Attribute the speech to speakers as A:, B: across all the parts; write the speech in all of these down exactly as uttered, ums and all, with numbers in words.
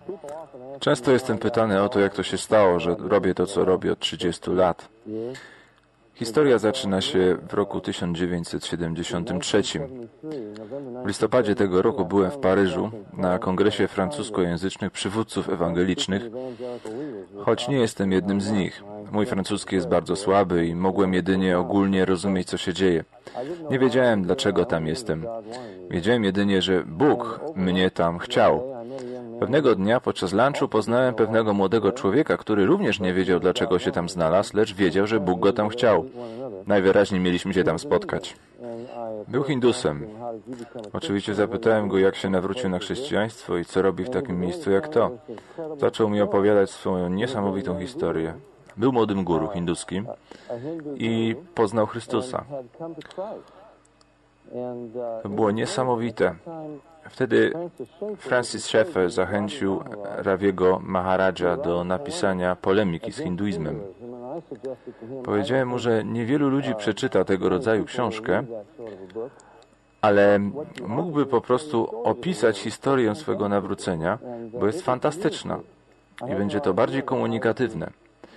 A: Często jestem pytany o to, jak to się stało, że robię to, co robię od trzydziestu lat. Historia zaczyna się w roku tysiąc dziewięćset siedemdziesiątym trzecim. W listopadzie tego roku byłem w Paryżu na kongresie francuskojęzycznych przywódców ewangelicznych, choć nie jestem jednym z nich. Mój francuski jest bardzo słaby i mogłem jedynie ogólnie rozumieć, co się dzieje. Nie wiedziałem, dlaczego tam jestem. Wiedziałem jedynie, że Bóg mnie tam chciał. Pewnego dnia podczas lunchu poznałem pewnego młodego człowieka, który również nie wiedział, dlaczego się tam znalazł, lecz wiedział, że Bóg go tam chciał. Najwyraźniej mieliśmy się tam spotkać. Był Hindusem. Oczywiście zapytałem go, jak się nawrócił na chrześcijaństwo i co robi w takim miejscu jak to. Zaczął mi opowiadać swoją niesamowitą historię. Był młodym guru hinduskim i poznał Chrystusa. To było niesamowite. Wtedy Francis Schaeffer zachęcił Raviego Maharadża do napisania polemiki z hinduizmem. Powiedziałem mu, że niewielu ludzi przeczyta tego rodzaju książkę, ale mógłby po prostu opisać historię swego nawrócenia, bo jest fantastyczna i będzie to bardziej komunikatywne.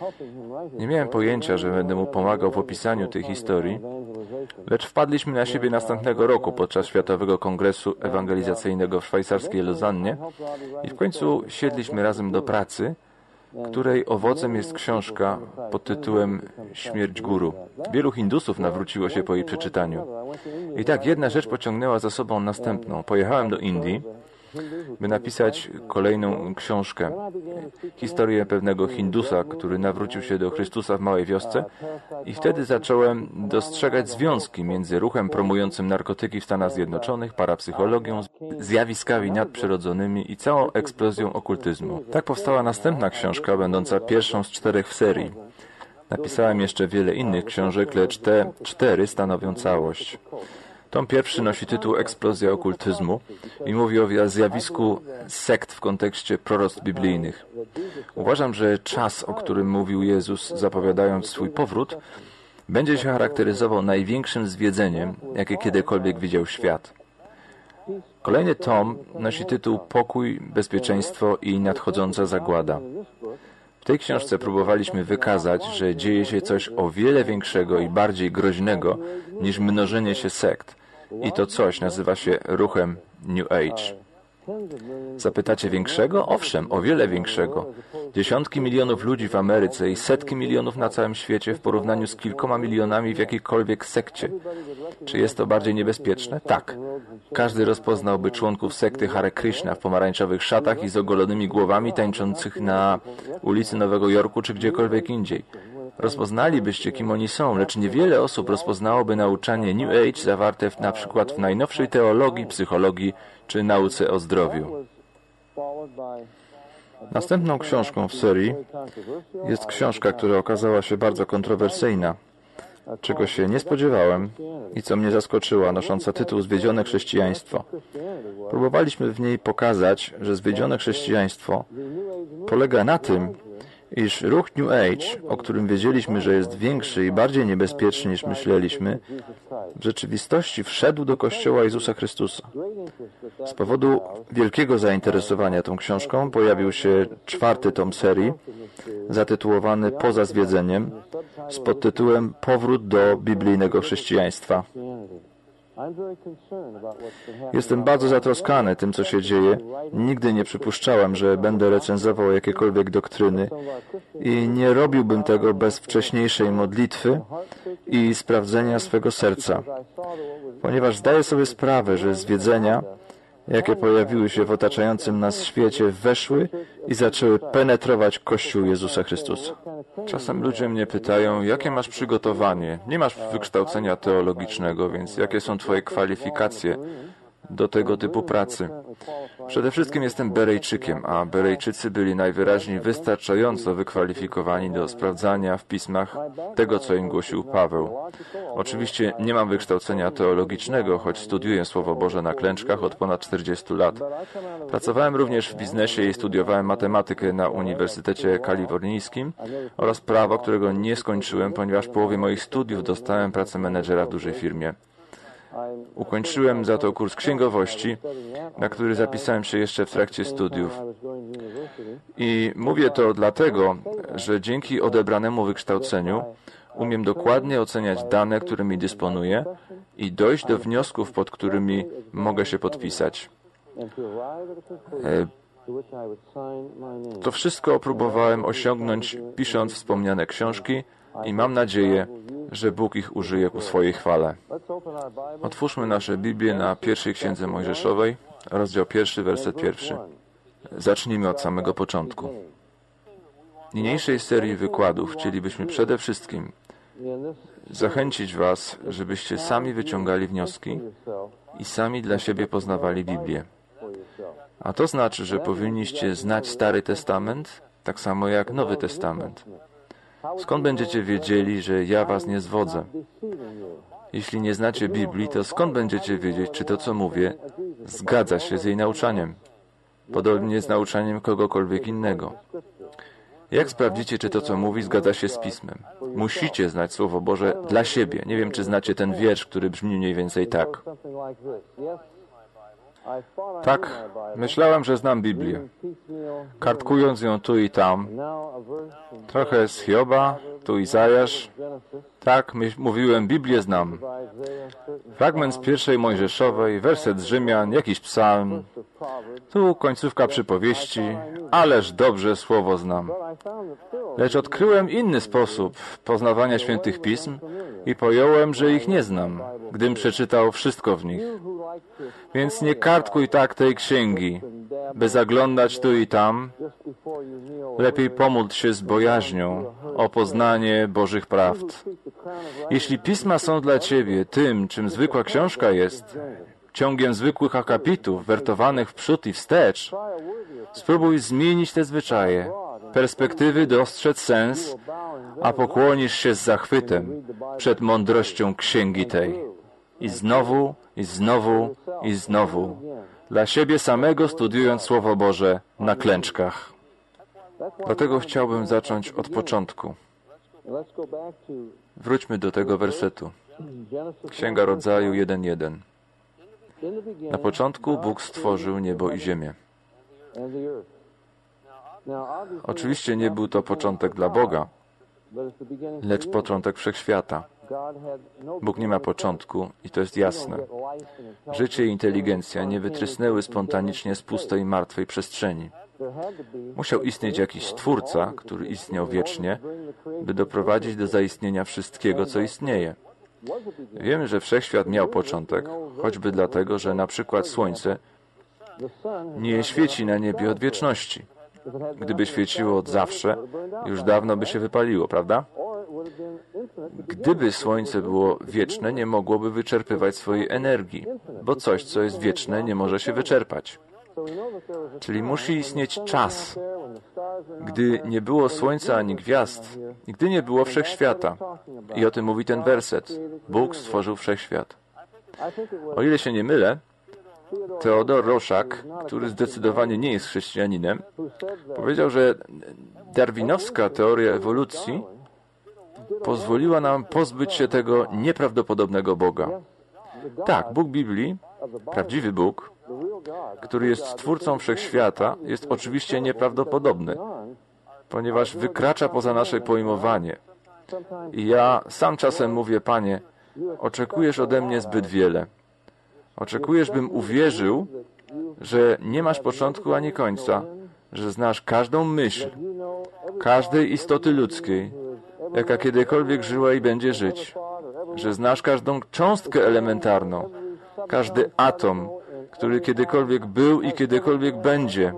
A: Nie miałem pojęcia, że będę mu pomagał w opisaniu tej historii, lecz wpadliśmy na siebie następnego roku podczas Światowego Kongresu Ewangelizacyjnego w szwajcarskiej Lozannie i w końcu siedliśmy razem do pracy, której owocem jest książka pod tytułem Śmierć Guru. Wielu Hindusów nawróciło się po jej przeczytaniu. I tak jedna rzecz pociągnęła za sobą następną. Pojechałem do Indii, by napisać kolejną książkę. Historię pewnego Hindusa, który nawrócił się do Chrystusa w małej wiosce i wtedy zacząłem dostrzegać związki między ruchem promującym narkotyki w Stanach Zjednoczonych, parapsychologią, zjawiskami nadprzyrodzonymi i całą eksplozją okultyzmu. Tak powstała następna książka, będąca pierwszą z czterech w serii. Napisałem jeszcze wiele innych książek, lecz te cztery stanowią całość. Tom pierwszy nosi tytuł Eksplozja okultyzmu i mówi o zjawisku sekt w kontekście proroctw biblijnych. Uważam, że czas, o którym mówił Jezus, zapowiadając swój powrót, będzie się charakteryzował największym zwiedzeniem, jakie kiedykolwiek widział świat. Kolejny tom nosi tytuł Pokój, bezpieczeństwo i nadchodząca zagłada. W tej książce próbowaliśmy wykazać, że dzieje się coś o wiele większego i bardziej groźnego niż mnożenie się sekt. I to coś nazywa się ruchem New Age. Zapytacie większego? Owszem, o wiele większego. Dziesiątki milionów ludzi w Ameryce i setki milionów na całym świecie w porównaniu z kilkoma milionami w jakiejkolwiek sekcie. Czy jest to bardziej niebezpieczne? Tak. Każdy rozpoznałby członków sekty Hare Krishna w pomarańczowych szatach i z ogolonymi głowami tańczących na ulicy Nowego Jorku czy gdziekolwiek indziej. Rozpoznalibyście, kim oni są, lecz niewiele osób rozpoznałoby nauczanie New Age zawarte w, na przykład w najnowszej teologii, psychologii czy nauce o zdrowiu. Następną książką w serii jest książka, która okazała się bardzo kontrowersyjna, czego się nie spodziewałem i co mnie zaskoczyła, nosząca tytuł Zwiedzione chrześcijaństwo. Próbowaliśmy w niej pokazać, że zwiedzione chrześcijaństwo polega na tym, iż ruch New Age, o którym wiedzieliśmy, że jest większy i bardziej niebezpieczny niż myśleliśmy, w rzeczywistości wszedł do Kościoła Jezusa Chrystusa. Z powodu wielkiego zainteresowania tą książką pojawił się czwarty tom serii, zatytułowany Poza zwiedzeniem, z podtytułem Powrót do biblijnego chrześcijaństwa. Jestem bardzo zatroskany tym, co się dzieje. Nigdy nie przypuszczałem, że będę recenzował jakiekolwiek doktryny i nie robiłbym tego bez wcześniejszej modlitwy i sprawdzenia swego serca, ponieważ zdaję sobie sprawę, że zwiedzenia, jakie pojawiły się w otaczającym nas świecie, weszły i zaczęły penetrować Kościół Jezusa Chrystusa. Czasem ludzie mnie pytają, jakie masz przygotowanie? Nie masz wykształcenia teologicznego, więc jakie są twoje kwalifikacje do tego typu pracy? Przede wszystkim jestem Berejczykiem, a Berejczycy byli najwyraźniej wystarczająco wykwalifikowani do sprawdzania w pismach tego, co im głosił Paweł. Oczywiście nie mam wykształcenia teologicznego, choć studiuję Słowo Boże na klęczkach od ponad czterdziestu lat. Pracowałem również w biznesie i studiowałem matematykę na Uniwersytecie Kalifornijskim oraz prawo, którego nie skończyłem, ponieważ w połowie moich studiów dostałem pracę menedżera w dużej firmie. Ukończyłem za to kurs księgowości, na który zapisałem się jeszcze w trakcie studiów. I mówię to dlatego, że dzięki odebranemu wykształceniu umiem dokładnie oceniać dane, którymi dysponuję i dojść do wniosków, pod którymi mogę się podpisać. To wszystko próbowałem osiągnąć, pisząc wspomniane książki i mam nadzieję, że Bóg ich użyje ku swojej chwale. Otwórzmy nasze Biblię na pierwszej Księdze Mojżeszowej, rozdział pierwszy, werset pierwszy. Zacznijmy od samego początku. W niniejszej serii wykładów chcielibyśmy przede wszystkim zachęcić Was, żebyście sami wyciągali wnioski i sami dla siebie poznawali Biblię. A to znaczy, że powinniście znać Stary Testament, tak samo jak Nowy Testament. Skąd będziecie wiedzieli, że ja was nie zwodzę? Jeśli nie znacie Biblii, to skąd będziecie wiedzieć, czy to, co mówię, zgadza się z jej nauczaniem? Podobnie z nauczaniem kogokolwiek innego. Jak sprawdzicie, czy to, co mówi, zgadza się z Pismem? Musicie znać Słowo Boże dla siebie. Nie wiem, czy znacie ten wiersz, który brzmi mniej więcej tak. Tak, myślałem, że znam Biblię, kartkując ją tu i tam, trochę z Hioba, tu Izajasz. Tak, my, mówiłem, Biblię znam. Fragment z pierwszej Mojżeszowej, werset z Rzymian, jakiś psalm, tu końcówka przypowieści, ależ dobrze słowo znam. Lecz odkryłem inny sposób poznawania świętych pism i pojąłem, że ich nie znam, gdym przeczytał wszystko w nich. Więc nie kartkuj tak tej księgi, by zaglądać tu i tam. Lepiej pomódl się z bojaźnią o poznanie Bożych prawd. Jeśli pisma są dla ciebie tym, czym zwykła książka jest, ciągiem zwykłych akapitów, wertowanych w przód i wstecz, spróbuj zmienić te zwyczaje, perspektywy dostrzec sens, a pokłonisz się z zachwytem przed mądrością księgi tej. I znowu, i znowu, i znowu, dla siebie samego studiując Słowo Boże na klęczkach. Dlatego chciałbym zacząć od początku. Wróćmy do tego wersetu. Księga Rodzaju jeden jeden. Na początku Bóg stworzył niebo i ziemię. Oczywiście nie był to początek dla Boga, lecz początek wszechświata. Bóg nie ma początku i to jest jasne. Życie i inteligencja nie wytrysnęły spontanicznie z pustej, martwej przestrzeni. Musiał istnieć jakiś Stwórca, który istniał wiecznie, by doprowadzić do zaistnienia wszystkiego, co istnieje. Wiemy, że wszechświat miał początek, choćby dlatego, że na przykład Słońce nie świeci na niebie od wieczności. Gdyby świeciło od zawsze, już dawno by się wypaliło, prawda? Gdyby Słońce było wieczne, nie mogłoby wyczerpywać swojej energii, bo coś, co jest wieczne, nie może się wyczerpać. Czyli musi istnieć czas, gdy nie było Słońca ani gwiazd, i gdy nie było wszechświata. I o tym mówi ten werset. Bóg stworzył wszechświat. O ile się nie mylę, Theodor Roszak, który zdecydowanie nie jest chrześcijaninem, powiedział, że darwinowska teoria ewolucji pozwoliła nam pozbyć się tego nieprawdopodobnego Boga. Tak, Bóg Biblii, prawdziwy Bóg, który jest Stwórcą Wszechświata, jest oczywiście nieprawdopodobny, ponieważ wykracza poza nasze pojmowanie. I ja sam czasem mówię, Panie, oczekujesz ode mnie zbyt wiele. Oczekujesz, bym uwierzył, że nie masz początku ani końca, że znasz każdą myśl, każdej istoty ludzkiej, jaka kiedykolwiek żyła i będzie żyć, że znasz każdą cząstkę elementarną, każdy atom, który kiedykolwiek był i kiedykolwiek będzie.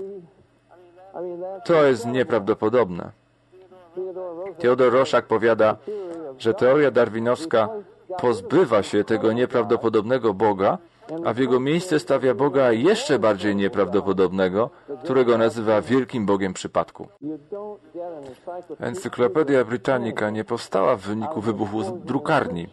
A: To jest nieprawdopodobne. Theodor Roszak powiada, że teoria darwinowska pozbywa się tego nieprawdopodobnego Boga, a w jego miejsce stawia Boga jeszcze bardziej nieprawdopodobnego, którego nazywa wielkim Bogiem przypadku. Encyklopedia Britannica nie powstała w wyniku wybuchu drukarni.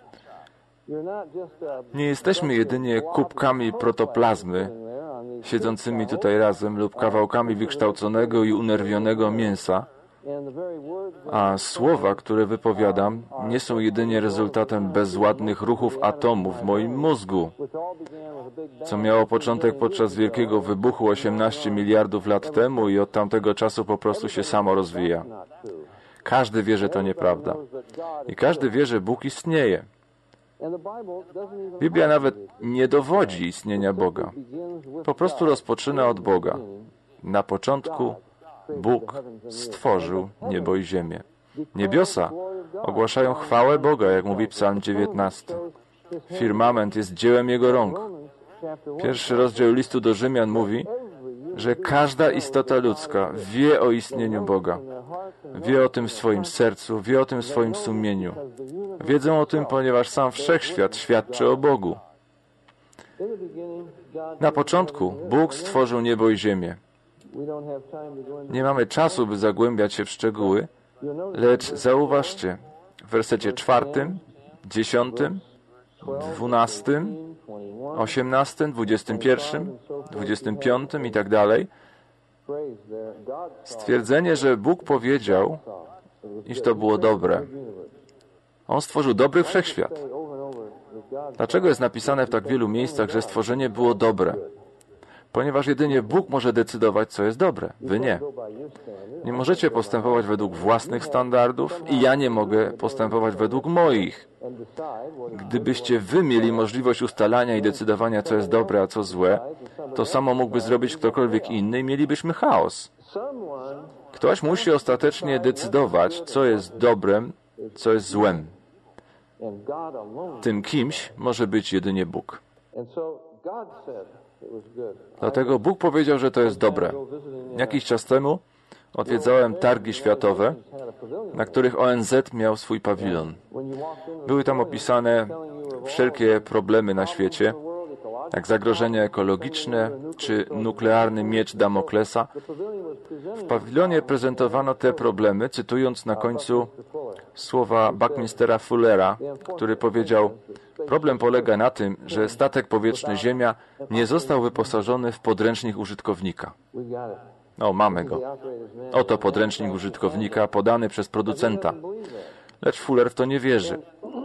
A: Nie jesteśmy jedynie kubkami protoplazmy, siedzącymi tutaj razem, lub kawałkami wykształconego i unerwionego mięsa, A słowa, które wypowiadam, nie są jedynie rezultatem bezładnych ruchów atomów w moim mózgu, co miało początek podczas wielkiego wybuchu osiemnaście miliardów lat temu i od tamtego czasu po prostu się samo rozwija. Każdy wie, że to nieprawda. I każdy wie, że Bóg istnieje. Biblia nawet nie dowodzi istnienia Boga. Po prostu rozpoczyna od Boga. Na początku Bóg stworzył niebo i ziemię. Niebiosa ogłaszają chwałę Boga, jak mówi Psalm dziewiętnasty. Firmament jest dziełem Jego rąk. Pierwszy rozdział listu do Rzymian mówi, że każda istota ludzka wie o istnieniu Boga. Wie o tym w swoim sercu, wie o tym w swoim sumieniu. Wiedzą o tym, ponieważ sam wszechświat świadczy o Bogu. Na początku Bóg stworzył niebo i ziemię. Nie mamy czasu, by zagłębiać się w szczegóły, lecz zauważcie, w wersecie czwartym, dziesiątym, dwunastym, osiemnastym, dwudziestym pierwszym, dwudziestym piątym i tak dalej, stwierdzenie, że Bóg powiedział, iż to było dobre. On stworzył dobry wszechświat. Dlaczego jest napisane w tak wielu miejscach, że stworzenie było dobre? Ponieważ jedynie Bóg może decydować, co jest dobre. Wy nie. Nie możecie postępować według własnych standardów i ja nie mogę postępować według moich. Gdybyście wy mieli możliwość ustalania i decydowania, co jest dobre, a co złe, to samo mógłby zrobić ktokolwiek inny i mielibyśmy chaos. Ktoś musi ostatecznie decydować, co jest dobrem, co jest złem. Tym kimś może być jedynie Bóg. Dlatego Bóg powiedział, że to jest dobre. Jakiś czas temu odwiedzałem targi światowe, na których O N Z miał swój pawilon. Były tam opisane wszelkie problemy na świecie, jak zagrożenia ekologiczne czy nuklearny miecz Damoklesa. W pawilonie prezentowano te problemy, cytując na końcu słowa Buckminstera Fullera, który powiedział: problem polega na tym, że statek powietrzny Ziemia nie został wyposażony w podręcznik użytkownika. O, mamy go. Oto podręcznik użytkownika podany przez producenta. Lecz Fuller w to nie wierzy.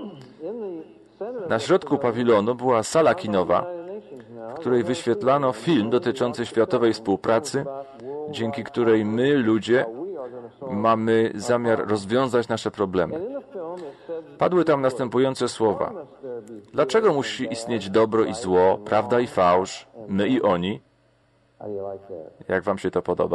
A: Na środku pawilonu była sala kinowa, w której wyświetlano film dotyczący światowej współpracy, dzięki której my, ludzie, mamy zamiar rozwiązać nasze problemy. Padły tam następujące słowa. Dlaczego musi istnieć dobro i zło, prawda i fałsz, my i oni? Jak wam się to podoba?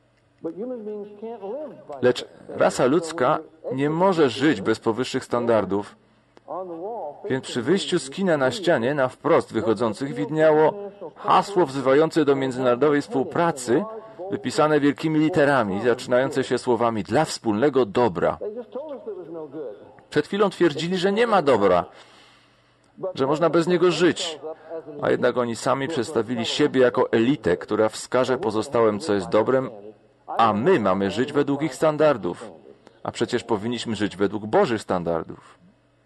A: Lecz rasa ludzka nie może żyć bez powyższych standardów, więc przy wyjściu z kina na ścianie, na wprost wychodzących, widniało hasło wzywające do międzynarodowej współpracy, wypisane wielkimi literami, zaczynające się słowami dla wspólnego dobra. Przed chwilą twierdzili, że nie ma dobra, że można bez niego żyć, a jednak oni sami przedstawili siebie jako elitę, która wskaże pozostałym, co jest dobrem, a my mamy żyć według ich standardów. A przecież powinniśmy żyć według Bożych standardów.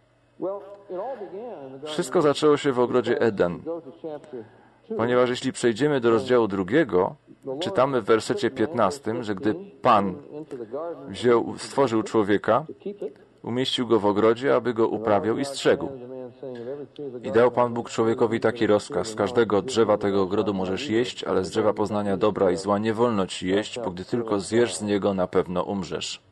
A: Wszystko zaczęło się w ogrodzie Eden, ponieważ jeśli przejdziemy do rozdziału drugiego, czytamy w wersecie piętnastym, że gdy Pan wziął, stworzył człowieka, umieścił go w ogrodzie, aby go uprawiał i strzegł. I dał Pan Bóg człowiekowi taki rozkaz: z każdego drzewa tego ogrodu możesz jeść, ale z drzewa poznania dobra i zła nie wolno ci jeść, bo gdy tylko zjesz z niego, na pewno umrzesz.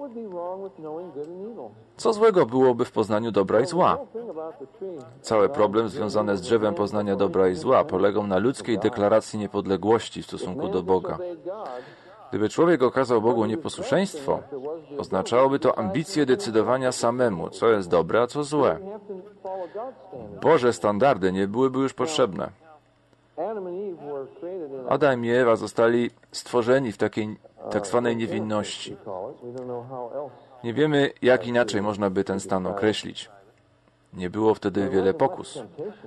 A: Co złego byłoby w poznaniu dobra i zła? Cały problem związany z drzewem poznania dobra i zła polegał na ludzkiej deklaracji niepodległości w stosunku do Boga. Gdyby człowiek okazał Bogu nieposłuszeństwo, oznaczałoby to ambicję decydowania samemu, co jest dobre, a co złe. Boże standardy nie byłyby już potrzebne. Adam i Ewa zostali stworzeni w takiej tak zwanej niewinności. Nie wiemy, jak inaczej można by ten stan określić. Nie było wtedy wiele pokus.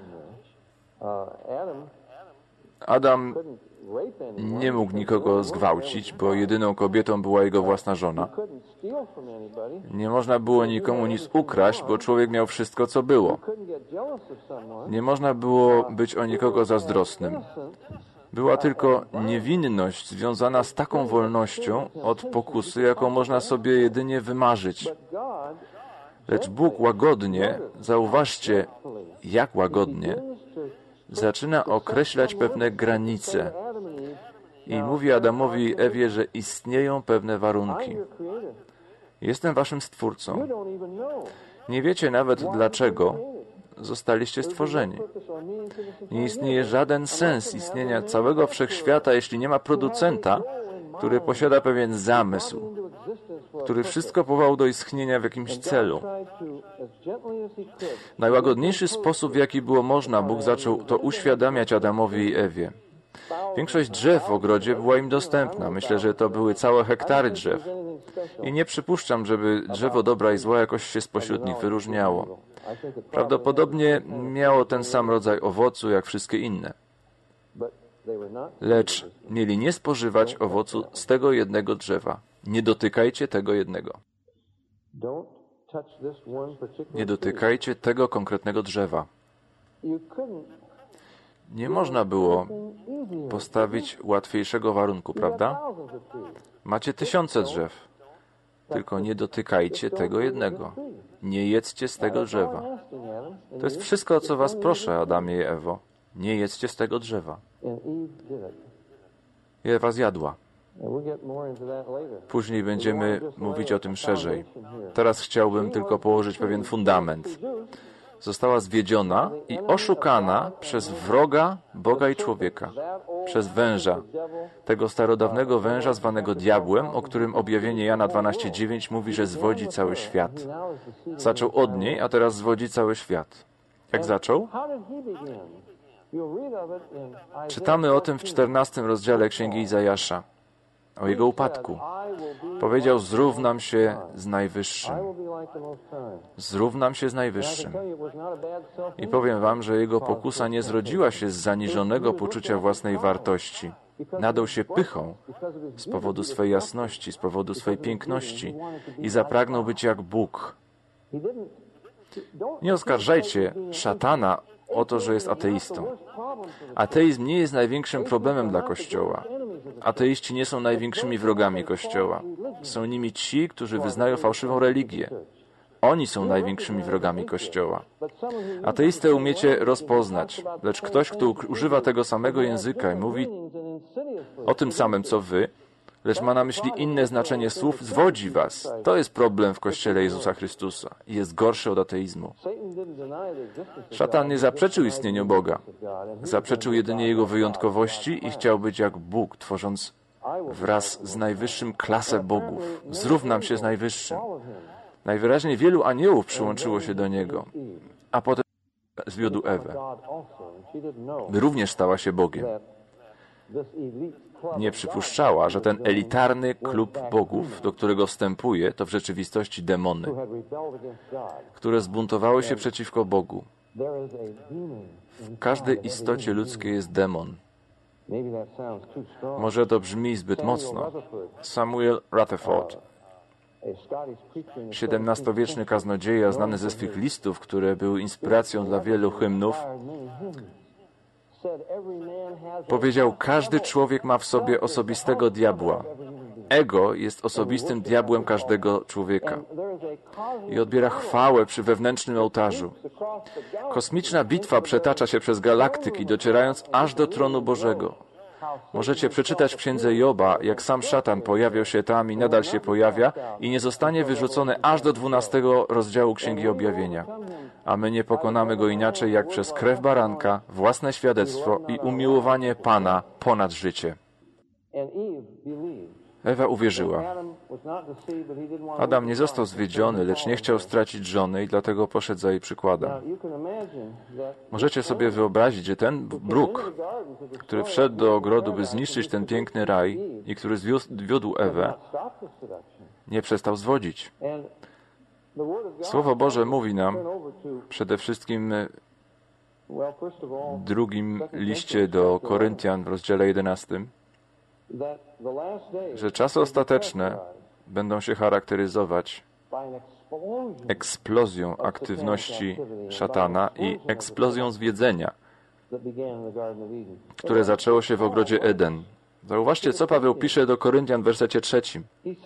A: Adam nie mógł nikogo zgwałcić, bo jedyną kobietą była jego własna żona. Nie można było nikomu nic ukraść, bo człowiek miał wszystko, co było. Nie można było być o nikogo zazdrosnym. była tylko niewinność związana z taką wolnością od pokusy, jaką można sobie jedynie wymarzyć. Lecz Bóg łagodnie, zauważcie, jak łagodnie, zaczyna określać pewne granice i mówi Adamowi i Ewie, że istnieją pewne warunki. Jestem waszym Stwórcą. Nie wiecie nawet, dlaczego zostaliście stworzeni. Nie istnieje żaden sens istnienia całego wszechświata, jeśli nie ma producenta, który posiada pewien zamysł, który wszystko powołał do istnienia w jakimś celu. W najłagodniejszy sposób, w jaki było można, Bóg zaczął to uświadamiać Adamowi i Ewie. Większość drzew w ogrodzie była im dostępna. Myślę, że to były całe hektary drzew. I nie przypuszczam, żeby drzewo dobra i zła jakoś się spośród nich wyróżniało. Prawdopodobnie miało ten sam rodzaj owocu, jak wszystkie inne. Lecz mieli nie spożywać owocu z tego jednego drzewa. Nie dotykajcie tego jednego. Nie dotykajcie tego konkretnego drzewa. Nie można było postawić łatwiejszego warunku, prawda? Macie tysiące drzew. Tylko nie dotykajcie tego jednego. Nie jedzcie z tego drzewa. To jest wszystko, o co was proszę, Adamie i Ewo. Nie jedzcie z tego drzewa. I Ewa zjadła. Później będziemy mówić o tym szerzej. Teraz chciałbym tylko położyć pewien fundament. Została zwiedziona i oszukana przez wroga Boga i człowieka, przez węża, tego starodawnego węża zwanego diabłem, o którym objawienie Jana dwanaście dziewięć mówi, że zwodzi cały świat. Zaczął od niej, a teraz zwodzi cały świat. Jak zaczął? Czytamy o tym w czternastym rozdziale Księgi Izajasza, o jego upadku. Powiedział, zrównam się z Najwyższym. Zrównam się z Najwyższym. I powiem wam, że jego pokusa nie zrodziła się z zaniżonego poczucia własnej wartości. Nadał się pychą z powodu swej jasności, z powodu swej piękności i zapragnął być jak Bóg. Nie oskarżajcie szatana o to, że jest ateistą. Ateizm nie jest największym problemem dla Kościoła. Ateiści nie są największymi wrogami Kościoła. Są nimi ci, którzy wyznają fałszywą religię. Oni są największymi wrogami Kościoła. Ateistę umiecie rozpoznać, lecz ktoś, kto używa tego samego języka i mówi o tym samym, co wy, lecz ma na myśli inne znaczenie słów, zwodzi was. To jest problem w Kościele Jezusa Chrystusa i jest gorszy od ateizmu. Szatan nie zaprzeczył istnieniu Boga. Zaprzeczył jedynie Jego wyjątkowości i chciał być jak Bóg, tworząc wraz z Najwyższym klasę bogów. Zrównam się z Najwyższym. Najwyraźniej wielu aniołów przyłączyło się do Niego, a potem zwiódł Ewę, by również stała się Bogiem. Nie przypuszczała, że ten elitarny klub bogów, do którego wstępuje, to w rzeczywistości demony, które zbuntowały się przeciwko Bogu. W każdej istocie ludzkiej jest demon. Może to brzmi zbyt mocno. Samuel Rutherford, siedemnastowieczny kaznodzieja, znany ze swych listów, które były inspiracją dla wielu hymnów, powiedział, każdy człowiek ma w sobie osobistego diabła. Ego jest osobistym diabłem każdego człowieka i odbiera chwałę przy wewnętrznym ołtarzu. Kosmiczna bitwa przetacza się przez galaktyki, docierając aż do tronu Bożego. Możecie przeczytać w księdze Joba, jak sam szatan pojawiał się tam i nadal się pojawia i nie zostanie wyrzucony aż do dwunastego rozdziału Księgi Objawienia. A my nie pokonamy go inaczej jak przez krew baranka, własne świadectwo i umiłowanie Pana ponad życie. Ewa uwierzyła. Adam nie został zwiedziony, lecz nie chciał stracić żony i dlatego poszedł za jej przykładem. Możecie sobie wyobrazić, że ten Bóg, który wszedł do ogrodu, by zniszczyć ten piękny raj i który zwiódł Ewę, nie przestał zwodzić. Słowo Boże mówi nam przede wszystkim w drugim liście do Koryntian w rozdziale jedenastym, że czasy ostateczne będą się charakteryzować eksplozją aktywności szatana i eksplozją zwiedzenia które zaczęło się w ogrodzie Eden. Zauważcie, co Paweł pisze do Koryntian w wersecie trzecim.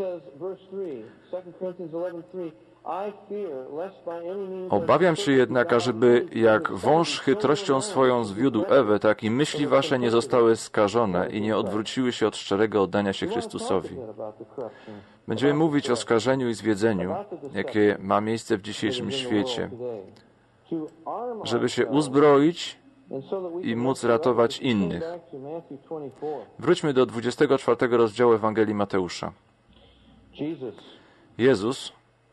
A: Obawiam się jednak, ażeby jak wąż chytrością swoją zwiódł Ewę, tak i myśli wasze nie zostały skażone i nie odwróciły się od szczerego oddania się Chrystusowi. Będziemy mówić o skażeniu i zwiedzeniu, jakie ma miejsce w dzisiejszym świecie, żeby się uzbroić i móc ratować innych. Wróćmy do dwudziestego czwartego rozdziału Ewangelii Mateusza. Jezus,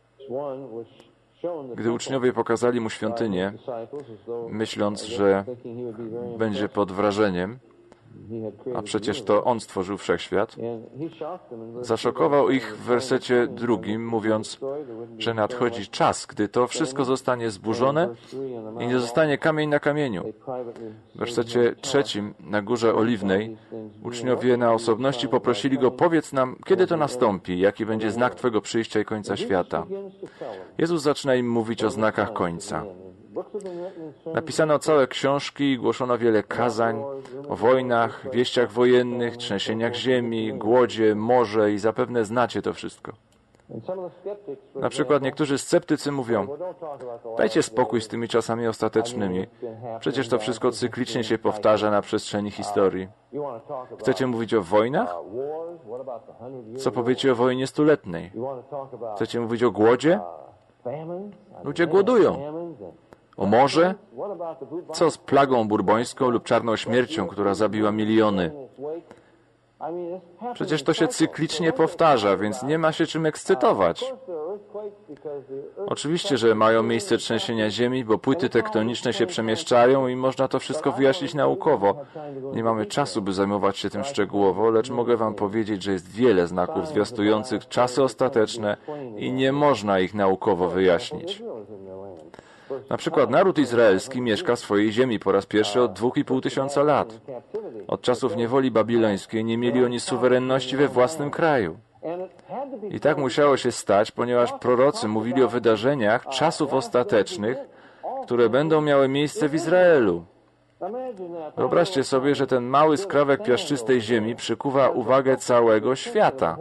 A: gdy uczniowie pokazali mu świątynię, myśląc, że będzie pod wrażeniem, a przecież to On stworzył wszechświat, zaszokował ich w wersecie drugim, mówiąc, że nadchodzi czas, gdy to wszystko zostanie zburzone i nie zostanie kamień na kamieniu. W wersecie trzecim, na Górze Oliwnej, uczniowie na osobności poprosili Go, powiedz nam, kiedy to nastąpi, jaki będzie znak Twojego przyjścia i końca świata. Jezus zaczyna im mówić o znakach końca. Napisano całe książki i głoszono wiele kazań o wojnach, wieściach wojennych, trzęsieniach ziemi, głodzie, morze i zapewne znacie to wszystko. Na przykład niektórzy sceptycy mówią, dajcie spokój z tymi czasami ostatecznymi. Przecież to wszystko cyklicznie się powtarza na przestrzeni historii. Chcecie mówić o wojnach? Co powiecie o wojnie stuletniej? Chcecie mówić o głodzie? Ludzie głodują. O morze? Co z plagą burbońską lub czarną śmiercią, która zabiła miliony? Przecież to się cyklicznie powtarza, więc nie ma się czym ekscytować. Oczywiście, że mają miejsce trzęsienia ziemi, bo płyty tektoniczne się przemieszczają i można to wszystko wyjaśnić naukowo. Nie mamy czasu, by zajmować się tym szczegółowo, lecz mogę wam powiedzieć, że jest wiele znaków zwiastujących czasy ostateczne i nie można ich naukowo wyjaśnić. Na przykład naród izraelski mieszka w swojej ziemi po raz pierwszy od dwóch i pół tysiąca lat. Od czasów niewoli babilońskiej nie mieli oni suwerenności we własnym kraju. I tak musiało się stać, ponieważ prorocy mówili o wydarzeniach czasów ostatecznych, które będą miały miejsce w Izraelu. Wyobraźcie sobie, że ten mały skrawek piaszczystej ziemi przykuwa uwagę całego świata.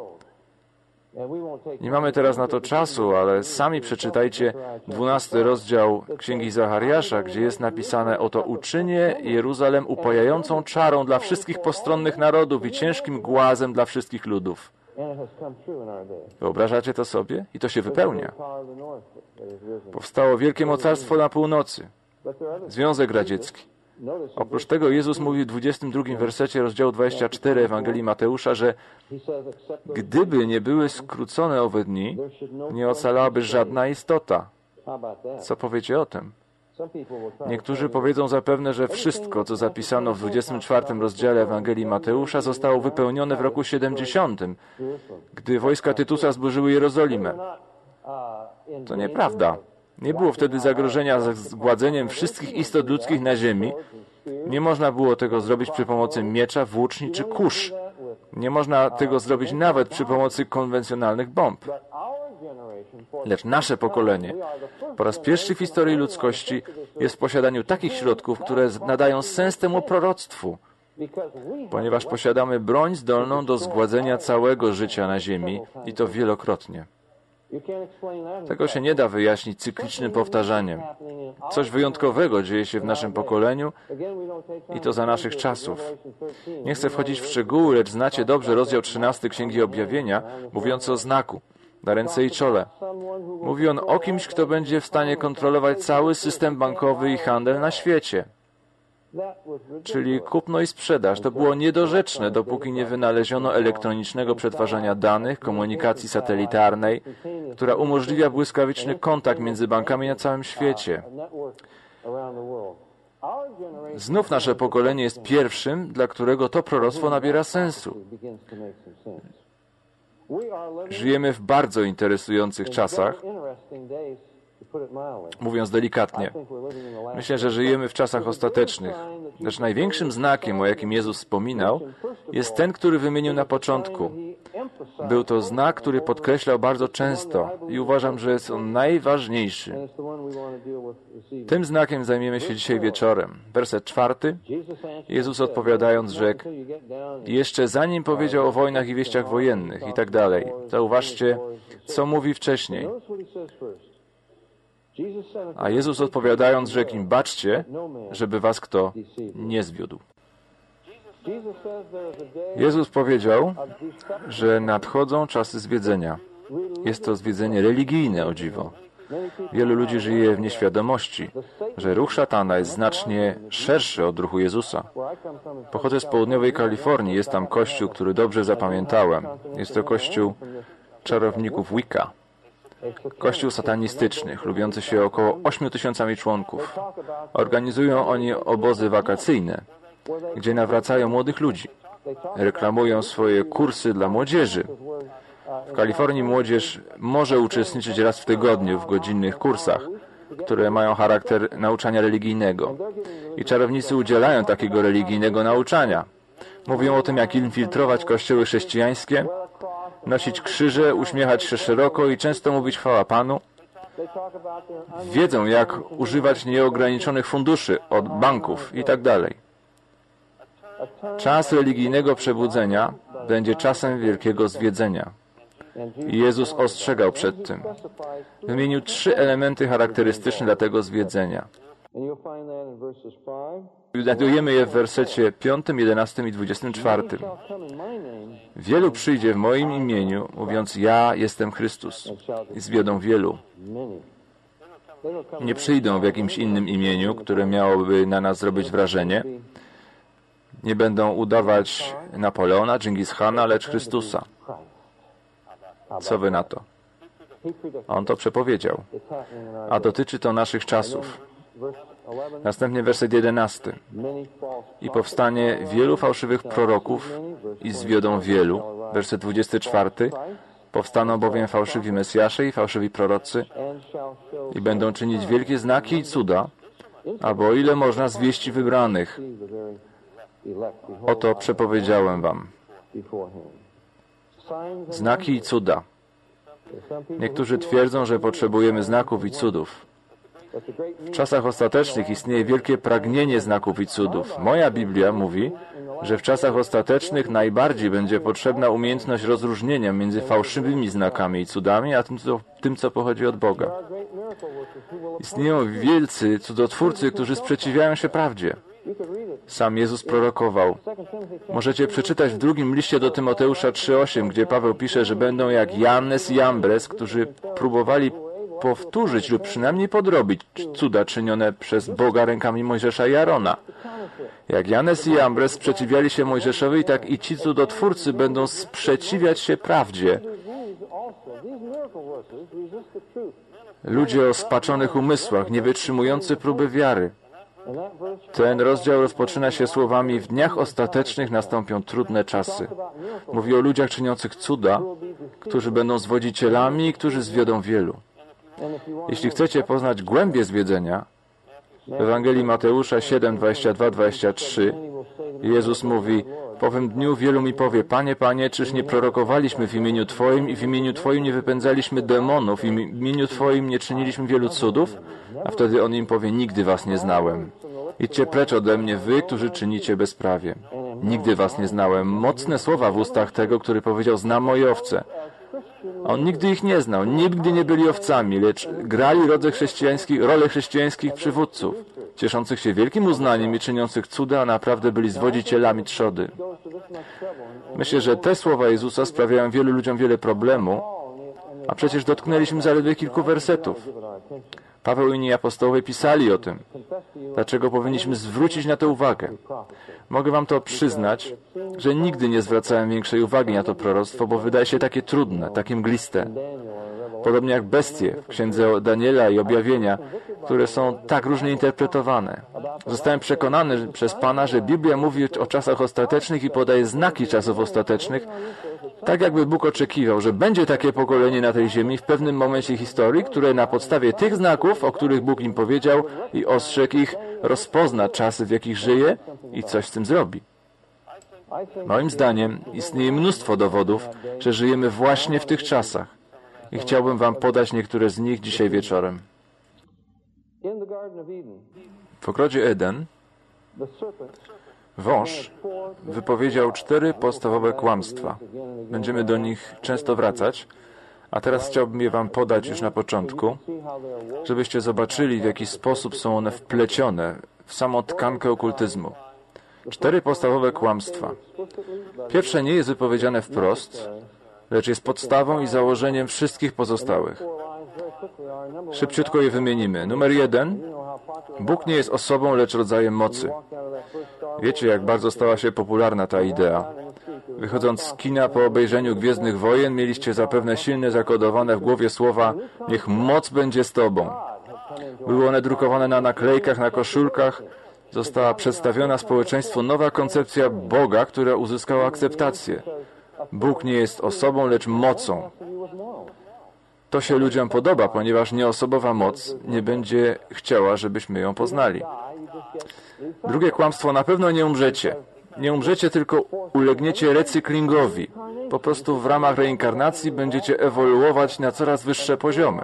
A: Nie mamy teraz na to czasu, ale sami przeczytajcie dwunasty rozdział Księgi Zachariasza, gdzie jest napisane: oto uczynię Jeruzalem upajającą czarą dla wszystkich postronnych narodów i ciężkim głazem dla wszystkich ludów. Wyobrażacie to sobie? I to się wypełnia. Powstało wielkie mocarstwo na północy. Związek Radziecki. Oprócz tego Jezus mówi w dwudziestym drugim wersecie rozdziału dwudziestego czwartego Ewangelii Mateusza, że gdyby nie były skrócone owe dni, nie ocalałaby żadna istota. Co powiecie o tym? Niektórzy powiedzą zapewne, że wszystko, co zapisano w dwudziestym czwartym rozdziale Ewangelii Mateusza, zostało wypełnione w roku siedemdziesiątym, gdy wojska Tytusa zburzyły Jerozolimę. To nieprawda. Nie było wtedy zagrożenia zgładzeniem wszystkich istot ludzkich na ziemi. Nie można było tego zrobić przy pomocy miecza, włóczni czy kusz. Nie można tego zrobić nawet przy pomocy konwencjonalnych bomb. Lecz nasze pokolenie po raz pierwszy w historii ludzkości jest w posiadaniu takich środków, które nadają sens temu proroctwu, ponieważ posiadamy broń zdolną do zgładzenia całego życia na ziemi i to wielokrotnie. Tego się nie da wyjaśnić cyklicznym powtarzaniem. Coś wyjątkowego dzieje się w naszym pokoleniu i to za naszych czasów. Nie chcę wchodzić w szczegóły, lecz znacie dobrze rozdział trzynasty Księgi Objawienia, mówiący o znaku na ręce i czole. Mówi on o kimś, kto będzie w stanie kontrolować cały system bankowy i handel na świecie. Czyli kupno i sprzedaż. To było niedorzeczne, dopóki nie wynaleziono elektronicznego przetwarzania danych, komunikacji satelitarnej, która umożliwia błyskawiczny kontakt między bankami na całym świecie. Znów nasze pokolenie jest pierwszym, dla którego to proroctwo nabiera sensu. Żyjemy w bardzo interesujących czasach, mówiąc delikatnie. Myślę, że żyjemy w czasach ostatecznych. Lecz największym znakiem, o jakim Jezus wspominał, jest ten, który wymienił na początku. Był to znak, który podkreślał bardzo często i uważam, że jest on najważniejszy. Tym znakiem zajmiemy się dzisiaj wieczorem. Werset czwarty. Jezus odpowiadając rzekł: jeszcze zanim powiedział o wojnach i wieściach wojennych i tak dalej. Zauważcie, co mówi wcześniej. A Jezus odpowiadając rzekł im: baczcie, żeby was kto nie zwiódł. Jezus powiedział, że nadchodzą czasy zwiedzenia. Jest to zwiedzenie religijne, o dziwo. Wielu ludzi żyje w nieświadomości, że ruch szatana jest znacznie szerszy od ruchu Jezusa. Pochodzę z południowej Kalifornii. Jest tam kościół, który dobrze zapamiętałem. Jest to kościół czarowników Wicca. Kościół satanistyczny, chlubiący się około ośmiu tysiącami członków. Organizują oni obozy wakacyjne, gdzie nawracają młodych ludzi. Reklamują swoje kursy dla młodzieży. W Kalifornii młodzież może uczestniczyć raz w tygodniu w godzinnych kursach, które mają charakter nauczania religijnego. I czarownicy udzielają takiego religijnego nauczania. Mówią o tym, jak infiltrować kościoły chrześcijańskie, nosić krzyże, uśmiechać się szeroko i często mówić chwała Panu. Wiedzą, jak używać nieograniczonych funduszy od banków i tak dalej. Czas religijnego przebudzenia będzie czasem wielkiego zwiedzenia. I Jezus ostrzegał przed tym. Wymienił trzy elementy charakterystyczne dla tego zwiedzenia. Znajdujemy je w wersecie piątym, jedenastym i dwudziestym czwartym. Wielu przyjdzie w moim imieniu, mówiąc: ja jestem Chrystus, i zwiodą wielu. Nie przyjdą w jakimś innym imieniu, które miałoby na nas zrobić wrażenie. Nie będą udawać Napoleona, Dżingis Khana, lecz Chrystusa. Co wy na to? On to przepowiedział. A dotyczy to naszych czasów. Następnie werset jedenasty. I powstanie wielu fałszywych proroków i zwiodą wielu. Werset dwudziesty czwarty. Powstaną bowiem fałszywi Mesjasze i fałszywi prorocy i będą czynić wielkie znaki i cuda, albo o ile można zwieść wybranych. Oto przepowiedziałem wam. Znaki i cuda. Niektórzy twierdzą, że potrzebujemy znaków i cudów. W czasach ostatecznych istnieje wielkie pragnienie znaków i cudów. Moja Biblia mówi, że w czasach ostatecznych najbardziej będzie potrzebna umiejętność rozróżnienia między fałszywymi znakami i cudami, a tym, co, tym, co pochodzi od Boga. Istnieją wielcy cudotwórcy, którzy sprzeciwiają się prawdzie. Sam Jezus prorokował. Możecie przeczytać w drugim liście do Tymoteusza trzy osiem, gdzie Paweł pisze, że będą jak Jannes i Jambres, którzy próbowali powtórzyć lub przynajmniej podrobić cuda czynione przez Boga rękami Mojżesza i Arona. Jak Jannes i Jambres sprzeciwiali się Mojżeszowi, tak i ci cudotwórcy będą sprzeciwiać się prawdzie. Ludzie o spaczonych umysłach, nie wytrzymujący próby wiary. Ten rozdział rozpoczyna się słowami: w dniach ostatecznych nastąpią trudne czasy. Mówi o ludziach czyniących cuda, którzy będą zwodzicielami i którzy zwiodą wielu. Jeśli chcecie poznać głębię zwiedzenia, w Ewangelii Mateusza siedem, dwadzieścia dwa, dwadzieścia trzy Jezus mówi: po owym dniu wielu mi powie: Panie, Panie, czyż nie prorokowaliśmy w imieniu Twoim i w imieniu Twoim nie wypędzaliśmy demonów i w imieniu Twoim nie czyniliśmy wielu cudów? A wtedy On im powie: nigdy was nie znałem. Idźcie precz ode mnie, wy, którzy czynicie bezprawie. Nigdy was nie znałem. Mocne słowa w ustach tego, który powiedział: znam moje owce. On nigdy ich nie znał, nigdy nie byli owcami, lecz grali rolę chrześcijańskich, rolę chrześcijańskich przywódców, cieszących się wielkim uznaniem i czyniących cuda, a naprawdę byli zwodzicielami trzody. Myślę, że te słowa Jezusa sprawiają wielu ludziom wiele problemu, a przecież dotknęliśmy zaledwie kilku wersetów. Paweł i inni apostołowie pisali o tym. Dlaczego powinniśmy zwrócić na to uwagę? Mogę wam to przyznać, że nigdy nie zwracałem większej uwagi na to proroctwo, bo wydaje się takie trudne, takie mgliste. Podobnie jak bestie w księdze Daniela i Objawienia, które są tak różnie interpretowane. Zostałem przekonany przez Pana, że Biblia mówi o czasach ostatecznych i podaje znaki czasów ostatecznych, tak jakby Bóg oczekiwał, że będzie takie pokolenie na tej ziemi w pewnym momencie historii, które na podstawie tych znaków, o których Bóg im powiedział i ostrzegł ich, rozpozna czasy, w jakich żyje i coś z tym zrobi. Moim zdaniem istnieje mnóstwo dowodów, że żyjemy właśnie w tych czasach. I chciałbym wam podać niektóre z nich dzisiaj wieczorem. W ogrodzie Eden wąż wypowiedział cztery podstawowe kłamstwa. Będziemy do nich często wracać, a teraz chciałbym je wam podać już na początku, żebyście zobaczyli, w jaki sposób są one wplecione w samą tkankę okultyzmu. Cztery podstawowe kłamstwa. Pierwsze nie jest wypowiedziane wprost, lecz jest podstawą i założeniem wszystkich pozostałych. Szybciutko je wymienimy. Numer jeden. Bóg nie jest osobą, lecz rodzajem mocy. Wiecie, jak bardzo stała się popularna ta idea. Wychodząc z kina po obejrzeniu Gwiezdnych Wojen, mieliście zapewne silnie zakodowane w głowie słowa „Niech moc będzie z Tobą”. Były one drukowane na naklejkach, na koszulkach. Została przedstawiona społeczeństwu nowa koncepcja Boga, która uzyskała akceptację. Bóg nie jest osobą, lecz mocą. To się ludziom podoba, ponieważ nieosobowa moc nie będzie chciała, żebyśmy ją poznali. Drugie kłamstwo: na pewno nie umrzecie. Nie umrzecie, tylko ulegniecie recyklingowi. Po prostu w ramach reinkarnacji będziecie ewoluować na coraz wyższe poziomy.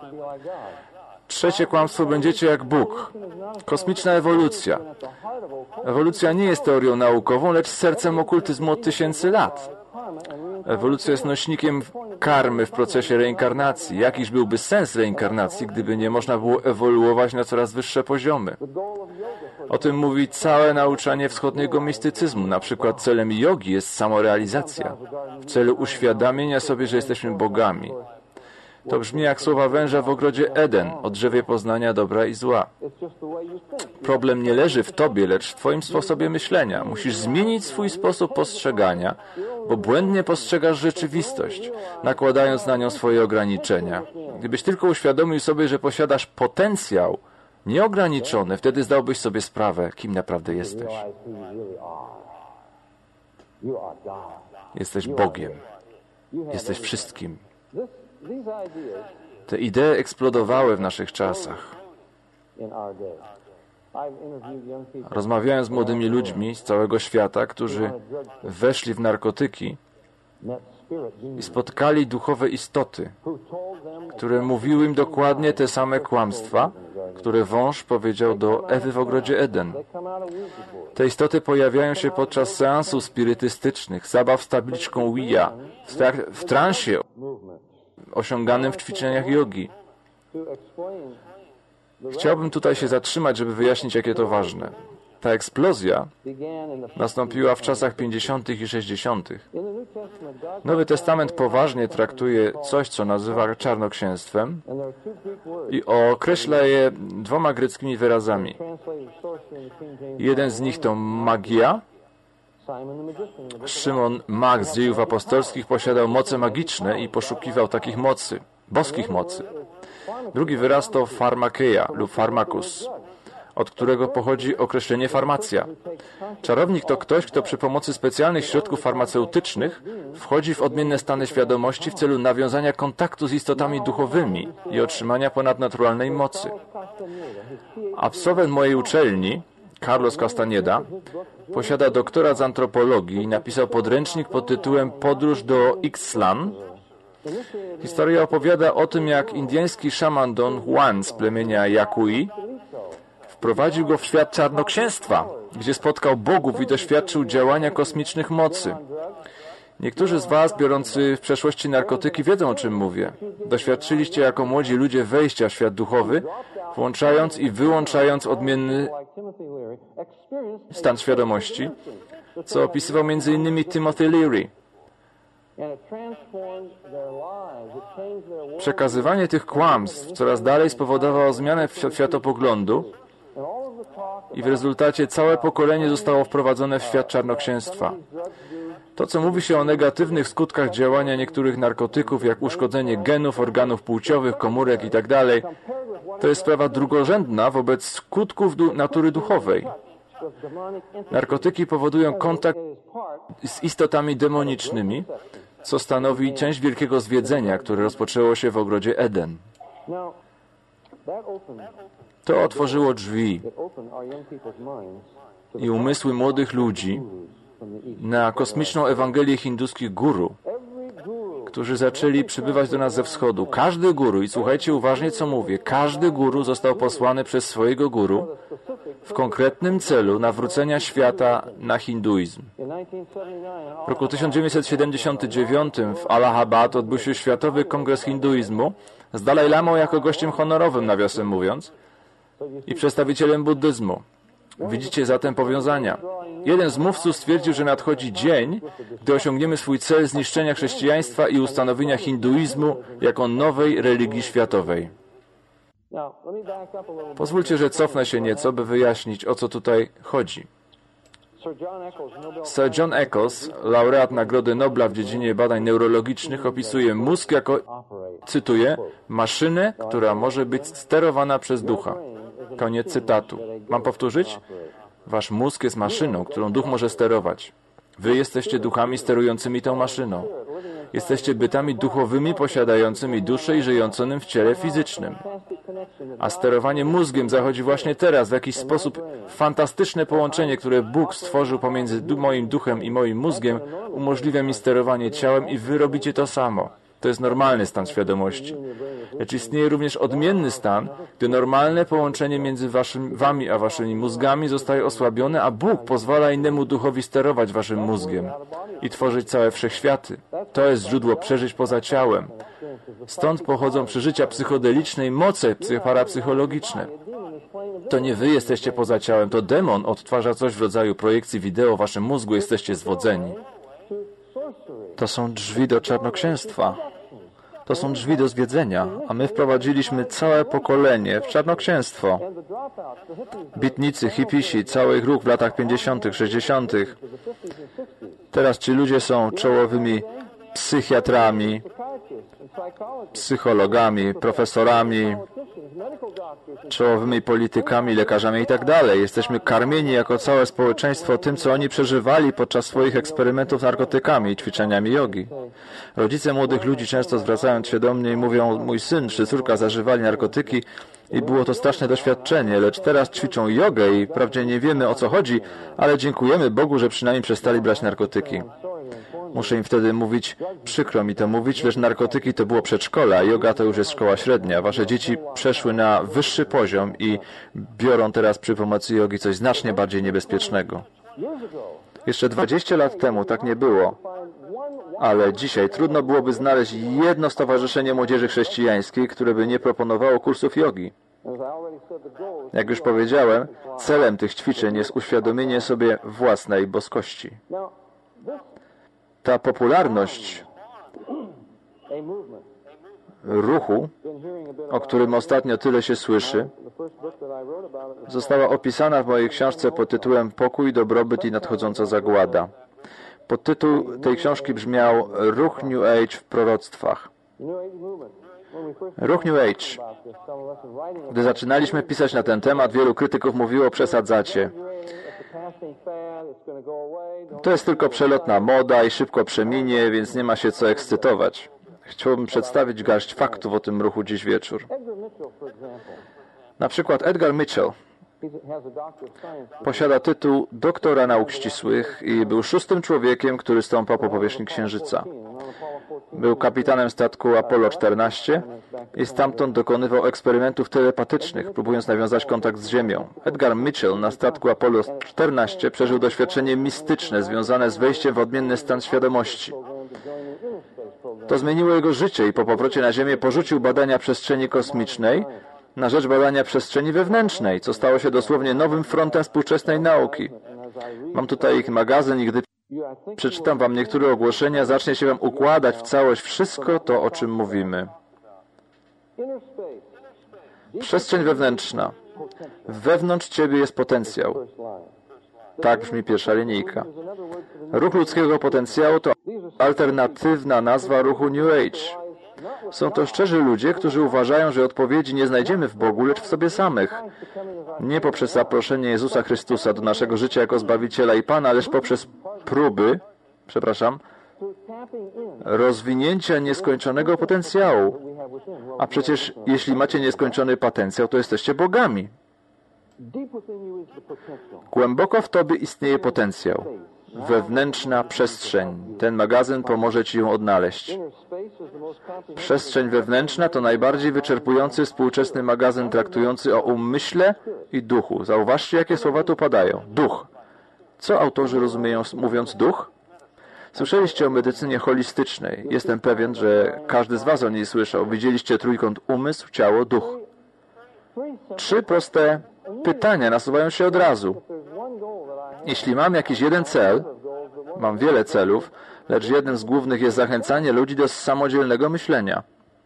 A: Trzecie kłamstwo: będziecie jak Bóg. Kosmiczna ewolucja. Ewolucja nie jest teorią naukową, lecz sercem okultyzmu od tysięcy lat. Ewolucja jest nośnikiem karmy w procesie reinkarnacji. Jakiż byłby sens reinkarnacji, gdyby nie można było ewoluować na coraz wyższe poziomy? O tym mówi całe nauczanie wschodniego mistycyzmu. Na przykład celem jogi jest samorealizacja, w celu uświadamienia sobie, że jesteśmy bogami. To brzmi jak słowa węża w ogrodzie Eden, o drzewie poznania dobra i zła. Problem nie leży w tobie, lecz w twoim sposobie myślenia. Musisz zmienić swój sposób postrzegania, bo błędnie postrzegasz rzeczywistość, nakładając na nią swoje ograniczenia. Gdybyś tylko uświadomił sobie, że posiadasz potencjał nieograniczony, wtedy zdałbyś sobie sprawę, kim naprawdę jesteś. Jesteś Bogiem. Jesteś wszystkim. Te idee eksplodowały w naszych czasach. Rozmawiałem z młodymi ludźmi z całego świata, którzy weszli w narkotyki i spotkali duchowe istoty, które mówiły im dokładnie te same kłamstwa, które wąż powiedział do Ewy w ogrodzie Eden. Te istoty pojawiają się podczas seansów spirytystycznych, zabaw z tabliczką Ouija, w, tra- w transie osiąganym w ćwiczeniach jogi. Chciałbym tutaj się zatrzymać, żeby wyjaśnić, jakie to ważne. Ta eksplozja nastąpiła w czasach pięćdziesiątych i sześćdziesiątych. Nowy Testament poważnie traktuje coś, co nazywa czarnoksięstwem i określa je dwoma greckimi wyrazami. Jeden z nich to magia. Szymon Mag z dziejów apostolskich posiadał moce magiczne i poszukiwał takich mocy, boskich mocy. Drugi wyraz to farmakeia lub farmakus, od którego pochodzi określenie farmacja. Czarownik to ktoś, kto przy pomocy specjalnych środków farmaceutycznych wchodzi w odmienne stany świadomości w celu nawiązania kontaktu z istotami duchowymi i otrzymania ponadnaturalnej mocy. Absolwent mojej uczelni, Carlos Castaneda, posiada doktorat z antropologii i napisał podręcznik pod tytułem Podróż do Ixtlan. Historia opowiada o tym, jak indyjski szaman Don Juan z plemienia Yakui wprowadził go w świat czarnoksięstwa, gdzie spotkał bogów i doświadczył działania kosmicznych mocy. Niektórzy z was, biorący w przeszłości narkotyki, wiedzą, o czym mówię. Doświadczyliście jako młodzi ludzie wejścia w świat duchowy, włączając i wyłączając odmienny stan świadomości, co opisywał między innymi Timothy Leary. Przekazywanie tych kłamstw coraz dalej spowodowało zmianę światopoglądu i w rezultacie całe pokolenie zostało wprowadzone w świat czarnoksięstwa. To, co mówi się o negatywnych skutkach działania niektórych narkotyków, jak uszkodzenie genów, organów płciowych, komórek itd., to jest sprawa drugorzędna wobec skutków du- natury duchowej. Narkotyki powodują kontakt z istotami demonicznymi, co stanowi część wielkiego zwiedzenia, które rozpoczęło się w ogrodzie Eden. To otworzyło drzwi i umysły młodych ludzi na kosmiczną Ewangelię hinduskich guru, którzy zaczęli przybywać do nas ze wschodu. Każdy guru, i słuchajcie uważnie, co mówię, każdy guru został posłany przez swojego guru w konkretnym celu nawrócenia świata na hinduizm. W roku tysiąc dziewięćset siedemdziesiątym dziewiątym w Allahabad odbył się Światowy Kongres Hinduizmu z Dalaj Lamą jako gościem honorowym, nawiasem mówiąc, i przedstawicielem buddyzmu. Widzicie zatem powiązania. Jeden z mówców stwierdził, że nadchodzi dzień, gdy osiągniemy swój cel zniszczenia chrześcijaństwa i ustanowienia hinduizmu jako nowej religii światowej. Pozwólcie, że cofnę się nieco, by wyjaśnić, o co tutaj chodzi. Sir John Eccles, laureat Nagrody Nobla w dziedzinie badań neurologicznych, opisuje mózg jako, cytuję, maszynę, która może być sterowana przez ducha. Koniec cytatu. Mam powtórzyć? Wasz mózg jest maszyną, którą duch może sterować. Wy jesteście duchami sterującymi tą maszyną. Jesteście bytami duchowymi posiadającymi duszę i żyjącymi w ciele fizycznym. A sterowanie mózgiem zachodzi właśnie teraz, w jakiś sposób fantastyczne połączenie, które Bóg stworzył pomiędzy moim duchem i moim mózgiem, umożliwia mi sterowanie ciałem i wy robicie to samo. To jest normalny stan świadomości. Lecz istnieje również odmienny stan, gdy normalne połączenie między waszym, wami a waszymi mózgami zostaje osłabione, a Bóg pozwala innemu duchowi sterować waszym mózgiem i tworzyć całe wszechświaty. To jest źródło przeżyć poza ciałem. Stąd pochodzą przeżycia psychodeliczne i moce parapsychologiczne. To nie wy jesteście poza ciałem, to demon odtwarza coś w rodzaju projekcji wideo w waszym mózgu, jesteście zwodzeni. To są drzwi do czarnoksięstwa. To są drzwi do zwiedzenia, a my wprowadziliśmy całe pokolenie w czarnoksięstwo. Bitnicy, hipisi, cały ich ruch w latach pięćdziesiątych, sześćdziesiątych. Teraz ci ludzie są czołowymi psychiatrami, psychologami, profesorami, czołowymi politykami, lekarzami i tak dalej. Jesteśmy karmieni jako całe społeczeństwo tym, co oni przeżywali podczas swoich eksperymentów z narkotykami i ćwiczeniami jogi. Rodzice młodych ludzi często zwracając się do mnie i mówią, mój syn czy córka zażywali narkotyki i było to straszne doświadczenie, lecz teraz ćwiczą jogę i wprawdzie nie wiemy, o co chodzi, ale dziękujemy Bogu, że przynajmniej przestali brać narkotyki. Muszę im wtedy mówić, przykro mi to mówić, lecz narkotyki to było przedszkole, a joga to już jest szkoła średnia. Wasze dzieci przeszły na wyższy poziom i biorą teraz przy pomocy jogi coś znacznie bardziej niebezpiecznego. Jeszcze dwadzieścia lat temu tak nie było, ale dzisiaj trudno byłoby znaleźć jedno stowarzyszenie młodzieży chrześcijańskiej, które by nie proponowało kursów jogi. Jak już powiedziałem, celem tych ćwiczeń jest uświadomienie sobie własnej boskości. Ta popularność ruchu, o którym ostatnio tyle się słyszy, została opisana w mojej książce pod tytułem Pokój, dobrobyt i nadchodząca zagłada. Podtytuł tej książki brzmiał Ruch New Age w proroctwach. Ruch New Age. Gdy zaczynaliśmy pisać na ten temat, wielu krytyków mówiło, przesadzacie. To jest tylko przelotna moda i szybko przeminie, więc nie ma się co ekscytować. Chciałbym przedstawić garść faktów o tym ruchu dziś wieczór. Na przykład Edgar Mitchell posiada tytuł doktora nauk ścisłych i był szóstym człowiekiem, który stąpał po powierzchni Księżyca. Był kapitanem statku Apollo czternaście i stamtąd dokonywał eksperymentów telepatycznych, próbując nawiązać kontakt z Ziemią. Edgar Mitchell na statku Apollo czternaście przeżył doświadczenie mistyczne związane z wejściem w odmienny stan świadomości. To zmieniło jego życie i po powrocie na Ziemię porzucił badania przestrzeni kosmicznej na rzecz badania przestrzeni wewnętrznej, co stało się dosłownie nowym frontem współczesnej nauki. Mam tutaj ich magazyn i gdy przeczytam wam niektóre ogłoszenia, zacznie się wam układać w całość wszystko to, o czym mówimy. Przestrzeń wewnętrzna. Wewnątrz ciebie jest potencjał. Tak brzmi pierwsza linijka. Ruch ludzkiego potencjału to alternatywna nazwa ruchu New Age. Są to szczerzy ludzie, którzy uważają, że odpowiedzi nie znajdziemy w Bogu, lecz w sobie samych. Nie poprzez zaproszenie Jezusa Chrystusa do naszego życia jako Zbawiciela i Pana, lecz poprzez próby, przepraszam, rozwinięcia nieskończonego potencjału. A przecież jeśli macie nieskończony potencjał, to jesteście bogami. Głęboko w tobie istnieje potencjał. Wewnętrzna przestrzeń. Ten magazyn pomoże Ci ją odnaleźć. Przestrzeń wewnętrzna to najbardziej wyczerpujący współczesny magazyn traktujący o umyśle i duchu. Zauważcie, jakie słowa tu padają. Duch. Co autorzy rozumieją, mówiąc duch? Słyszeliście o medycynie holistycznej. Jestem pewien, że każdy z Was o niej słyszał. Widzieliście trójkąt umysł, ciało, duch. Trzy proste pytania nasuwają się od razu. Jeśli mam jakiś jeden cel, mam wiele celów, lecz jednym z głównych jest zachęcanie ludzi do samodzielnego myślenia.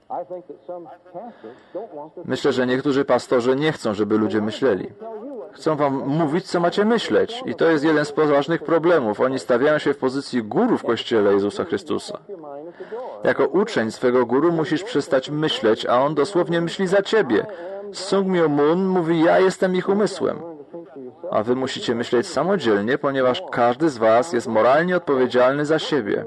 A: Myślę, że niektórzy pastorzy nie chcą, żeby ludzie myśleli. Chcą wam mówić, co macie myśleć. I to jest jeden z poważnych problemów. Oni stawiają się w pozycji guru w Kościele Jezusa Chrystusa. Jako uczeń swego guru musisz przestać myśleć, a on dosłownie myśli za ciebie. Sung Myung Moon mówi, ja jestem ich umysłem. A wy musicie myśleć samodzielnie, ponieważ każdy z was jest moralnie odpowiedzialny za siebie.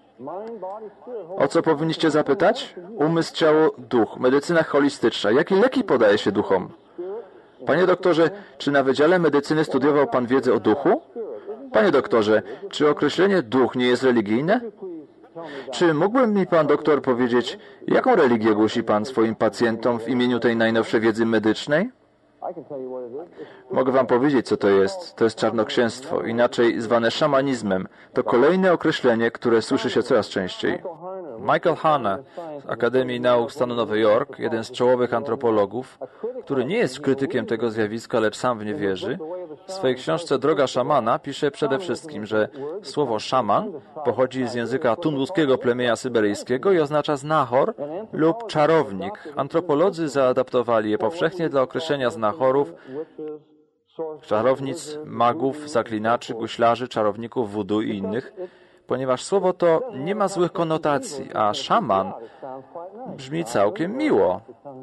A: O co powinniście zapytać? Umysł, ciało, duch. Medycyna holistyczna. Jakie leki podaje się duchom? Panie doktorze, czy na Wydziale Medycyny studiował Pan wiedzę o duchu? Panie doktorze, czy określenie duch nie jest religijne? Czy mógłby mi Pan doktor powiedzieć, jaką religię głosi Pan swoim pacjentom w imieniu tej najnowszej wiedzy medycznej? Mogę Wam powiedzieć, co to jest. To jest czarnoksięstwo, inaczej zwane szamanizmem. To kolejne określenie, które słyszy się coraz częściej. Michael Hanna z Akademii Nauk Stanu Nowy Jork, jeden z czołowych antropologów, który nie jest krytykiem tego zjawiska, lecz sam w nie wierzy, w swojej książce Droga szamana pisze przede wszystkim, że słowo szaman pochodzi z języka tunguskiego plemienia syberyjskiego i oznacza znachor lub czarownik. Antropolodzy zaadaptowali je powszechnie dla określenia znachorów, czarownic, magów, zaklinaczy, guślarzy, czarowników, wudu i innych, ponieważ słowo to nie ma złych konotacji, a szaman brzmi całkiem miło.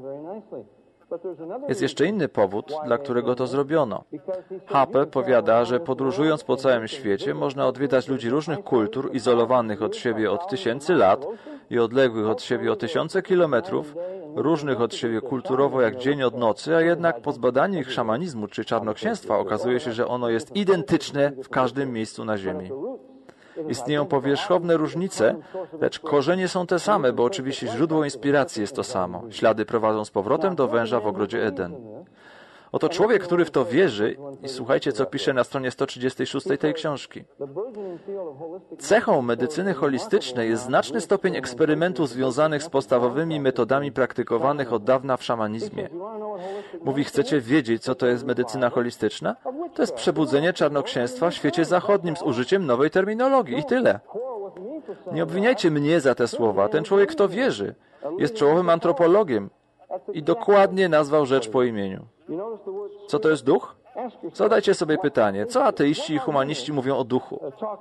A: Jest jeszcze inny powód, dla którego to zrobiono. Hape powiada, że podróżując po całym świecie można odwiedzać ludzi różnych kultur, izolowanych od siebie od tysięcy lat i odległych od siebie o tysiące kilometrów, różnych od siebie kulturowo jak dzień od nocy, a jednak po zbadaniu ich szamanizmu czy czarnoksięstwa okazuje się, że ono jest identyczne w każdym miejscu na Ziemi. Istnieją powierzchowne różnice, lecz korzenie są te same, bo oczywiście źródło inspiracji jest to samo. Ślady prowadzą z powrotem do węża w ogrodzie Eden. Oto człowiek, który w to wierzy, i słuchajcie, co pisze na stronie sto trzydziestej szóstej tej książki. Cechą medycyny holistycznej jest znaczny stopień eksperymentów związanych z podstawowymi metodami praktykowanych od dawna w szamanizmie. Mówi, chcecie wiedzieć, co to jest medycyna holistyczna? To jest przebudzenie czarnoksięstwa w świecie zachodnim z użyciem nowej terminologii i tyle. Nie obwiniajcie mnie za te słowa. Ten człowiek w to wierzy. Jest czołowym antropologiem i dokładnie nazwał rzecz po imieniu. Co to jest duch? Zadajcie sobie pytanie, co ateiści i humaniści mówią o duchu?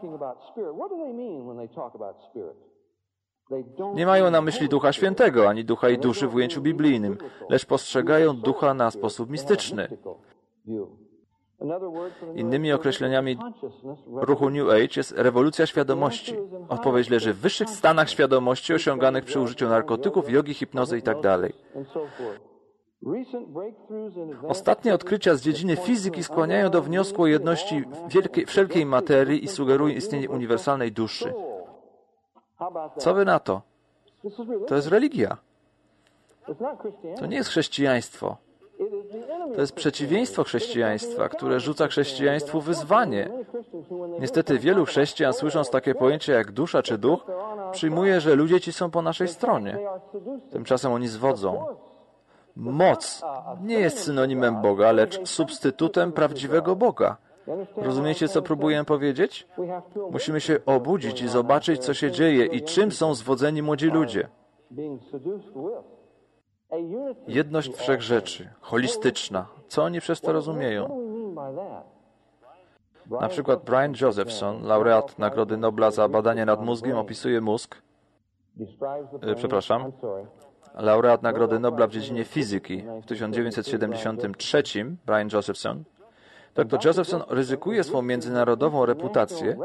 A: Nie mają na myśli Ducha Świętego, ani ducha i duszy w ujęciu biblijnym, lecz postrzegają ducha na sposób mistyczny. Innymi określeniami ruchu New Age jest rewolucja świadomości. Odpowiedź leży w wyższych stanach świadomości osiąganych przy użyciu narkotyków, jogi, hipnozy itd. Ostatnie odkrycia z dziedziny fizyki skłaniają do wniosku o jedności wielkiej, wszelkiej materii i sugerują istnienie uniwersalnej duszy. Co wy na to? To jest religia. To nie jest chrześcijaństwo. To jest przeciwieństwo chrześcijaństwa, które rzuca chrześcijaństwu wyzwanie. Niestety wielu chrześcijan, słysząc takie pojęcia jak dusza czy duch, przyjmuje, że ludzie ci są po naszej stronie. Tymczasem oni zwodzą. Moc nie jest synonimem Boga, lecz substytutem prawdziwego Boga. Rozumiecie, co próbuję powiedzieć? Musimy się obudzić i zobaczyć, co się dzieje i czym są zwodzeni młodzi ludzie. Jedność wszechrzeczy, holistyczna. Co oni przez to rozumieją? Na przykład Brian Josephson, laureat Nagrody Nobla za badanie nad mózgiem, opisuje mózg, e, przepraszam, laureat Nagrody Nobla w dziedzinie fizyki w tysiąc dziewięćset siedemdziesiątym trzecim, Brian Josephson. doktor Josephson ryzykuje swą międzynarodową reputację,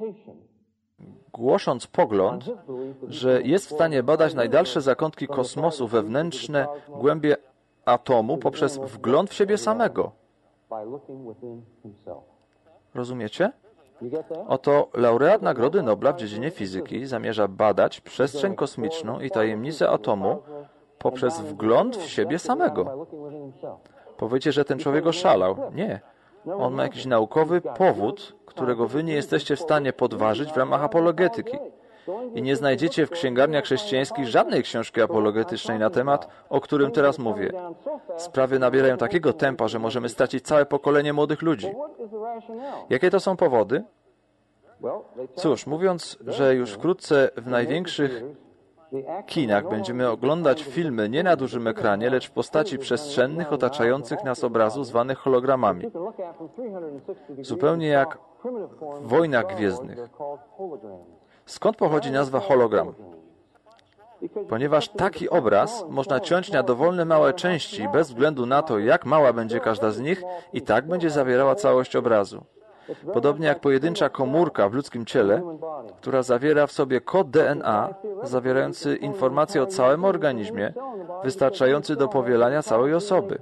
A: głosząc pogląd, że jest w stanie badać najdalsze zakątki kosmosu, wewnętrzne głębie atomu poprzez wgląd w siebie samego. Rozumiecie? Oto laureat Nagrody Nobla w dziedzinie fizyki zamierza badać przestrzeń kosmiczną i tajemnice atomu poprzez wgląd w siebie samego. Powiecie, że ten człowiek oszalał. Nie. On ma jakiś naukowy powód, którego wy nie jesteście w stanie podważyć w ramach apologetyki. I nie znajdziecie w księgarniach chrześcijańskich żadnej książki apologetycznej na temat, o którym teraz mówię. Sprawy nabierają takiego tempa, że możemy stracić całe pokolenie młodych ludzi. Jakie to są powody? Cóż, mówiąc, że już wkrótce w największych kinach będziemy oglądać filmy nie na dużym ekranie, lecz w postaci przestrzennych, otaczających nas obrazów zwanych hologramami. Zupełnie jak w Wojnach Gwiezdnych. Skąd pochodzi nazwa hologram? Ponieważ taki obraz można ciąć na dowolne małe części, bez względu na to, jak mała będzie każda z nich, i tak będzie zawierała całość obrazu. Podobnie jak pojedyncza komórka w ludzkim ciele, która zawiera w sobie kod D N A, zawierający informacje o całym organizmie, wystarczający do powielania całej osoby.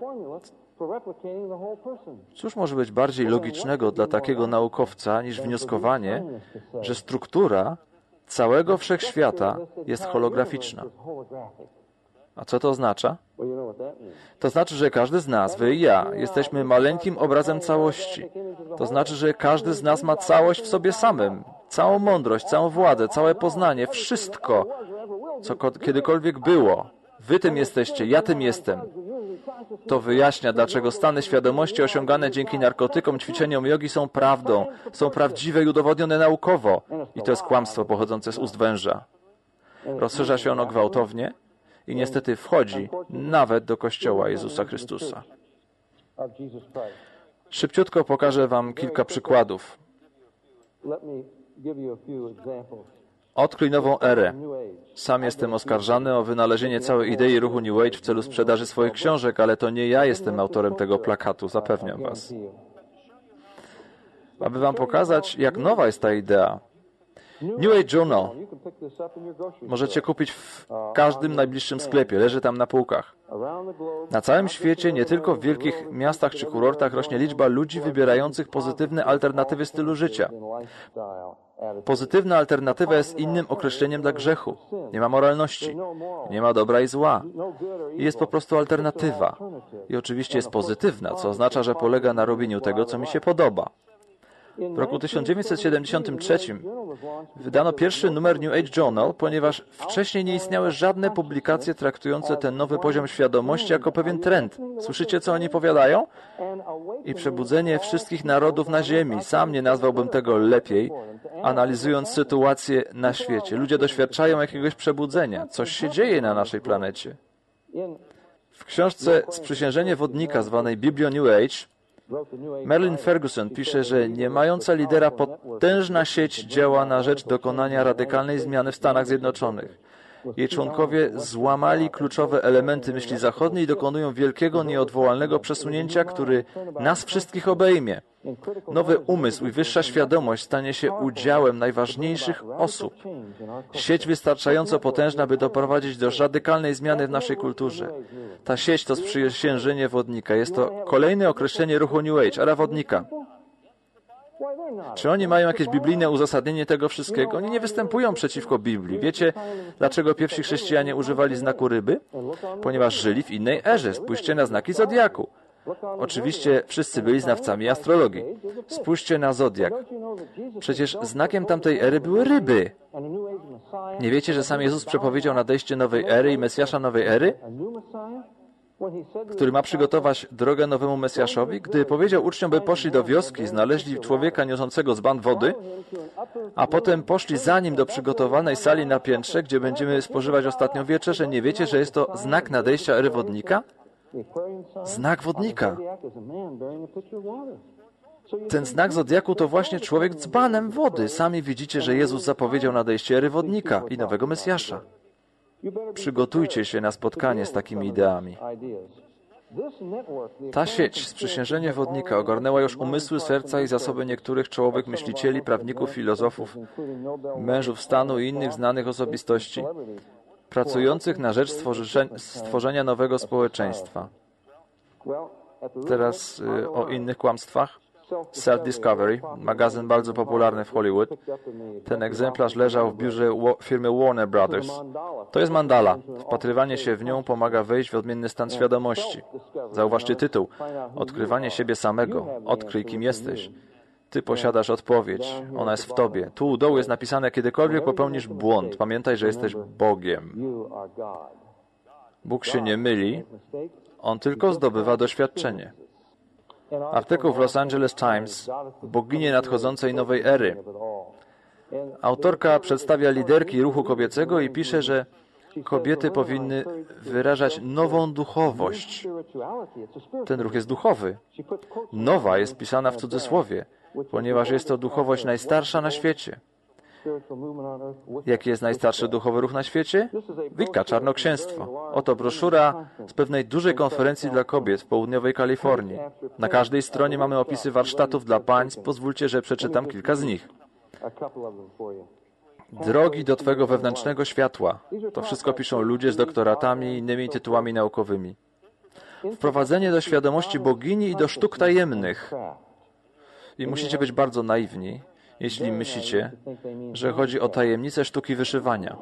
A: Cóż może być bardziej logicznego dla takiego naukowca niż wnioskowanie, że struktura całego wszechświata jest holograficzna? A co to oznacza? To znaczy, że każdy z nas, wy i ja, jesteśmy maleńkim obrazem całości. To znaczy, że każdy z nas ma całość w sobie samym. Całą mądrość, całą władzę, całe poznanie, wszystko, co kiedykolwiek było. Wy tym jesteście, ja tym jestem. To wyjaśnia, dlaczego stany świadomości osiągane dzięki narkotykom, ćwiczeniom jogi są prawdą, są prawdziwe i udowodnione naukowo. I to jest kłamstwo pochodzące z ust węża. Rozszerza się ono gwałtownie i niestety wchodzi nawet do Kościoła Jezusa Chrystusa. Szybciutko pokażę wam kilka przykładów. Odkryj nową erę. Sam jestem oskarżany o wynalezienie całej idei ruchu New Age w celu sprzedaży swoich książek, ale to nie ja jestem autorem tego plakatu, zapewniam was. Aby wam pokazać, jak nowa jest ta idea. New Age Journal możecie kupić w każdym najbliższym sklepie, leży tam na półkach. Na całym świecie, nie tylko w wielkich miastach czy kurortach, rośnie liczba ludzi wybierających pozytywne alternatywy stylu życia. Pozytywna alternatywa jest innym określeniem dla grzechu. Nie ma moralności, nie ma dobra i zła. Jest po prostu alternatywa. I oczywiście jest pozytywna, co oznacza, że polega na robieniu tego, co mi się podoba. W roku tysiąc dziewięćset siedemdziesiątym trzecim wydano pierwszy numer New Age Journal, ponieważ wcześniej nie istniały żadne publikacje traktujące ten nowy poziom świadomości jako pewien trend. Słyszycie, co oni powiadają? I przebudzenie wszystkich narodów na ziemi. Sam nie nazwałbym tego lepiej, analizując sytuację na świecie. Ludzie doświadczają jakiegoś przebudzenia. Coś się dzieje na naszej planecie. W książce Sprzysiężenie wodnika, zwanej Biblią New Age, Marilyn Ferguson pisze, że nie mająca lidera potężna sieć działa na rzecz dokonania radykalnej zmiany w Stanach Zjednoczonych. Jej członkowie złamali kluczowe elementy myśli zachodniej i dokonują wielkiego, nieodwołalnego przesunięcia, który nas wszystkich obejmie. Nowy umysł i wyższa świadomość stanie się udziałem najważniejszych osób. Sieć wystarczająco potężna, by doprowadzić do radykalnej zmiany w naszej kulturze. Ta sieć to sprzysiężenie wodnika. Jest to kolejne określenie ruchu New Age, era wodnika. Czy oni mają jakieś biblijne uzasadnienie tego wszystkiego? Oni nie występują przeciwko Biblii. Wiecie, dlaczego pierwsi chrześcijanie używali znaku ryby? Ponieważ żyli w innej erze. Spójrzcie na znaki zodiaku. Oczywiście wszyscy byli znawcami astrologii. Spójrzcie na zodiak. Przecież znakiem tamtej ery były ryby. Nie wiecie, że sam Jezus przepowiedział nadejście nowej ery i Mesjasza nowej ery? Który ma przygotować drogę nowemu Mesjaszowi? Gdy powiedział uczniom, by poszli do wioski, znaleźli człowieka niosącego dzban wody, a potem poszli za nim do przygotowanej sali na piętrze, gdzie będziemy spożywać ostatnią wieczerzę. Nie wiecie, że jest to znak nadejścia ery wodnika? Znak wodnika. Ten znak zodiaku to właśnie człowiek dzbanem wody. Sami widzicie, że Jezus zapowiedział nadejście ery wodnika i nowego Mesjasza. Przygotujcie się na spotkanie z takimi ideami. Ta sieć, sprzysiężenie wodnika, ogarnęła już umysły, serca i zasoby niektórych czołowych myślicieli, prawników, filozofów, mężów stanu i innych znanych osobistości, pracujących na rzecz stworzenia nowego społeczeństwa. Teraz y, o innych kłamstwach. Self-Discovery, magazyn bardzo popularny w Hollywood. Ten egzemplarz leżał w biurze firmy Warner Brothers. To jest mandala. Wpatrywanie się w nią pomaga wejść w odmienny stan świadomości. Zauważcie tytuł. Odkrywanie siebie samego. Odkryj, kim jesteś. Ty posiadasz odpowiedź. Ona jest w tobie. Tu u dołu jest napisane, kiedykolwiek popełnisz błąd, pamiętaj, że jesteś Bogiem. Bóg się nie myli, On tylko zdobywa doświadczenie. Artykuł w Los Angeles Times, boginie nadchodzącej nowej ery. Autorka przedstawia liderki ruchu kobiecego i pisze, że kobiety powinny wyrażać nową duchowość. Ten ruch jest duchowy. Nowa jest pisana w cudzysłowie, ponieważ jest to duchowość najstarsza na świecie. Jaki jest najstarszy duchowy ruch na świecie? Wicca, czarnoksięstwo. Oto broszura z pewnej dużej konferencji dla kobiet w południowej Kalifornii. Na każdej stronie mamy opisy warsztatów dla pań. Pozwólcie, że przeczytam kilka z nich. Drogi do Twego wewnętrznego światła. To wszystko piszą ludzie z doktoratami i innymi tytułami naukowymi. Wprowadzenie do świadomości bogini i do sztuk tajemnych. I musicie być bardzo naiwni, jeśli myślicie, że chodzi o tajemnice sztuki wyszywania.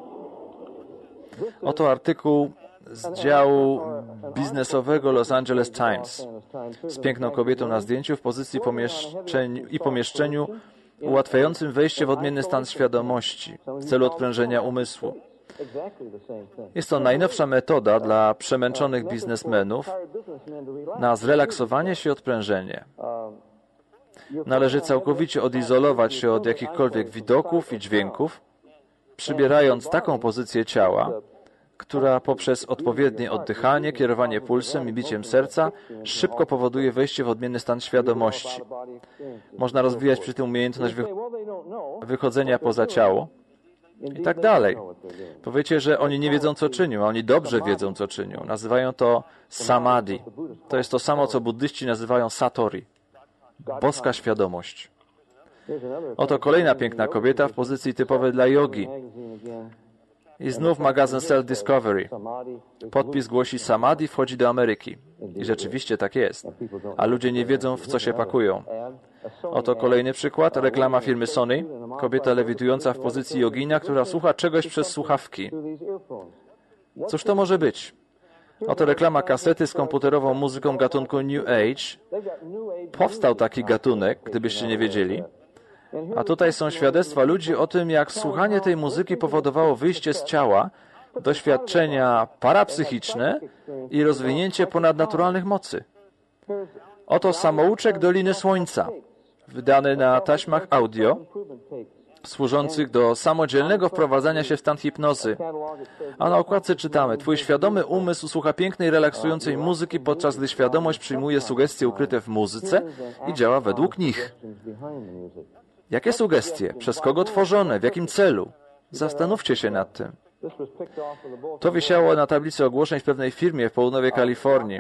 A: Oto artykuł z działu biznesowego Los Angeles Times z piękną kobietą na zdjęciu w pozycji pomieszczeniu i pomieszczeniu ułatwiającym wejście w odmienny stan świadomości w celu odprężenia umysłu. Jest to najnowsza metoda dla przemęczonych biznesmenów na zrelaksowanie się i odprężenie. Należy całkowicie odizolować się od jakichkolwiek widoków i dźwięków, przybierając taką pozycję ciała, która poprzez odpowiednie oddychanie, kierowanie pulsem i biciem serca szybko powoduje wejście w odmienny stan świadomości. Można rozwijać przy tym umiejętność wychodzenia poza ciało i tak dalej. Powiecie, że oni nie wiedzą, co czynią, a oni dobrze wiedzą, co czynią. Nazywają to samadhi. To jest to samo, co buddyści nazywają satori. Boska świadomość. Oto kolejna piękna kobieta w pozycji typowej dla jogi. I znów magazyn Self-Discovery. Podpis głosi: Samadhi wchodzi do Ameryki. I rzeczywiście tak jest. A ludzie nie wiedzą, w co się pakują. Oto kolejny przykład. Reklama firmy Sony. Kobieta lewitująca w pozycji jogina, która słucha czegoś przez słuchawki. Cóż to może być? Oto reklama kasety z komputerową muzyką gatunku New Age. Powstał taki gatunek, gdybyście nie wiedzieli. A tutaj są świadectwa ludzi o tym, jak słuchanie tej muzyki powodowało wyjście z ciała, doświadczenia parapsychiczne i rozwinięcie ponadnaturalnych mocy. Oto samouczek Doliny Słońca, wydany na taśmach audio, służących do samodzielnego wprowadzania się w stan hipnozy. A na okładce czytamy: Twój świadomy umysł słucha pięknej, relaksującej muzyki, podczas gdy świadomość przyjmuje sugestie ukryte w muzyce i działa według nich. Jakie sugestie? Przez kogo tworzone? W jakim celu? Zastanówcie się nad tym. To wisiało na tablicy ogłoszeń w pewnej firmie w południowej Kalifornii.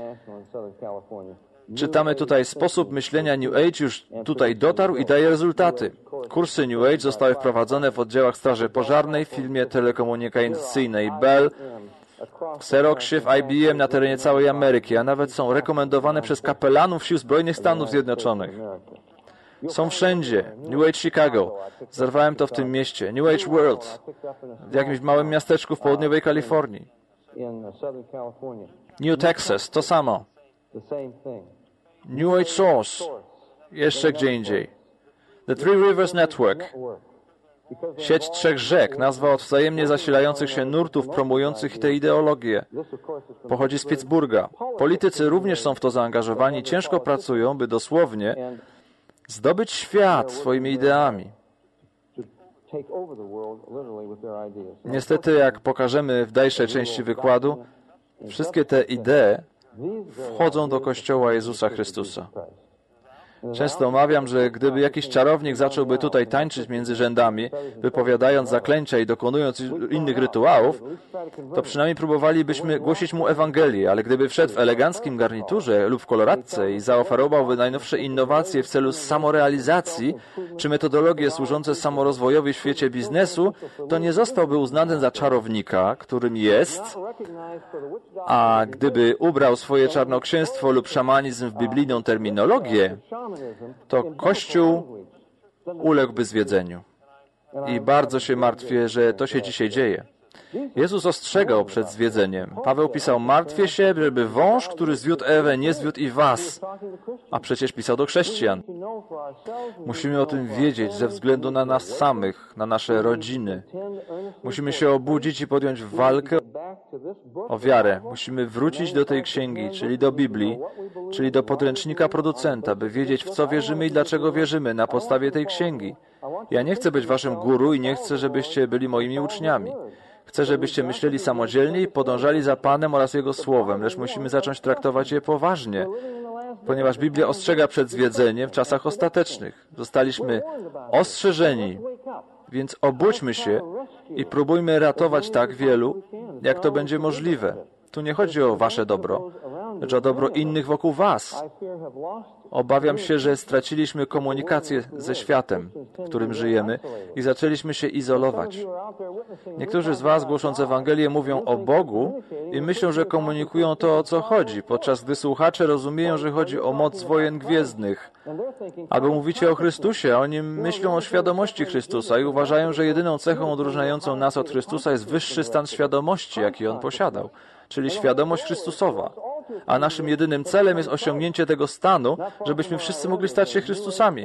A: Czytamy tutaj: sposób myślenia New Age już tutaj dotarł i daje rezultaty. Kursy New Age zostały wprowadzone w oddziałach Straży Pożarnej, w firmie telekomunikacyjnej Bell, Xeroxie, w I B M na terenie całej Ameryki, a nawet są rekomendowane przez kapelanów Sił Zbrojnych Stanów Zjednoczonych. Są wszędzie. New Age Chicago. Zerwałem to w tym mieście. New Age World. W jakimś małym miasteczku w południowej Kalifornii. New Texas. To samo. New Age Source. Jeszcze gdzie indziej. The Three Rivers Network. Sieć trzech rzek, nazwa od wzajemnie zasilających się nurtów promujących tę ideologię. Pochodzi z Pittsburgha. Politycy również są w to zaangażowani, ciężko pracują, by dosłownie zdobyć świat swoimi ideami. Niestety, jak pokażemy w dalszej części wykładu, wszystkie te idee wchodzą do Kościoła Jezusa Chrystusa. Często omawiam, że gdyby jakiś czarownik zacząłby tutaj tańczyć między rzędami, wypowiadając zaklęcia i dokonując innych rytuałów, to przynajmniej próbowalibyśmy głosić mu Ewangelię, ale gdyby wszedł w eleganckim garniturze lub w koloratce i zaoferowałby najnowsze innowacje w celu samorealizacji, czy metodologie służące samorozwojowi w świecie biznesu, to nie zostałby uznany za czarownika, którym jest, a gdyby ubrał swoje czarnoksięstwo lub szamanizm w biblijną terminologię, to Kościół uległby zwiedzeniu. I bardzo się martwię, że to się dzisiaj dzieje. Jezus ostrzegał przed zwiedzeniem. Paweł pisał, martwię się, żeby wąż, który zwiódł Ewę, nie zwiódł i was. A przecież pisał do chrześcijan. Musimy o tym wiedzieć ze względu na nas samych, na nasze rodziny. Musimy się obudzić i podjąć walkę o wiarę. Musimy wrócić do tej księgi, czyli do Biblii, czyli do podręcznika producenta, by wiedzieć, w co wierzymy i dlaczego wierzymy na podstawie tej księgi. Ja nie chcę być waszym guru i nie chcę, żebyście byli moimi uczniami. Chcę, żebyście myśleli samodzielnie i podążali za Panem oraz Jego Słowem, lecz musimy zacząć traktować je poważnie, ponieważ Biblia ostrzega przed zwiedzeniem w czasach ostatecznych. Zostaliśmy ostrzeżeni, więc obudźmy się i próbujmy ratować tak wielu, jak to będzie możliwe. Tu nie chodzi o wasze dobro, lecz o dobro innych wokół was. Obawiam się, że straciliśmy komunikację ze światem, w którym żyjemy i zaczęliśmy się izolować. Niektórzy z was, głosząc Ewangelię, mówią o Bogu i myślą, że komunikują to, o co chodzi, podczas gdy słuchacze rozumieją, że chodzi o moc wojen gwiezdnych. Albo mówicie o Chrystusie, a oni myślą o świadomości Chrystusa i uważają, że jedyną cechą odróżniającą nas od Chrystusa jest wyższy stan świadomości, jaki On posiadał, czyli świadomość Chrystusowa. A naszym jedynym celem jest osiągnięcie tego stanu, żebyśmy wszyscy mogli stać się Chrystusami.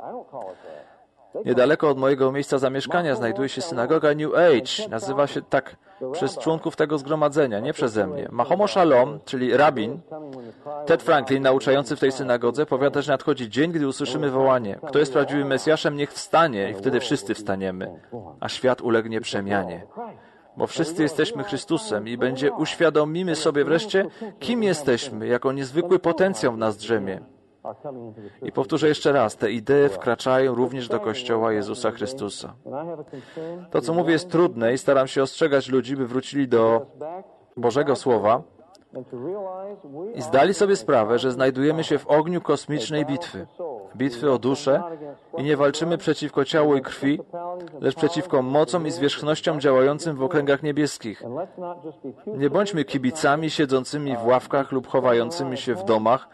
A: Niedaleko od mojego miejsca zamieszkania znajduje się synagoga New Age. Nazywa się tak przez członków tego zgromadzenia, nie przeze mnie. Mahomo Shalom, czyli rabin, Ted Franklin, nauczający w tej synagodze, powiada, że nadchodzi dzień, gdy usłyszymy wołanie. Kto jest prawdziwym Mesjaszem, niech wstanie i wtedy wszyscy wstaniemy, a świat ulegnie przemianie. Bo wszyscy jesteśmy Chrystusem i będzie uświadomimy sobie wreszcie, kim jesteśmy, jako niezwykły potencjał w nas drzemie. I powtórzę jeszcze raz, te idee wkraczają również do Kościoła Jezusa Chrystusa. To, co mówię, jest trudne i staram się ostrzegać ludzi, by wrócili do Bożego Słowa i zdali sobie sprawę, że znajdujemy się w ogniu kosmicznej bitwy. Bitwy o duszę i nie walczymy przeciwko ciału i krwi, lecz przeciwko mocom i zwierzchnościom działającym w okręgach niebieskich. Nie bądźmy kibicami siedzącymi w ławkach lub chowającymi się w domach,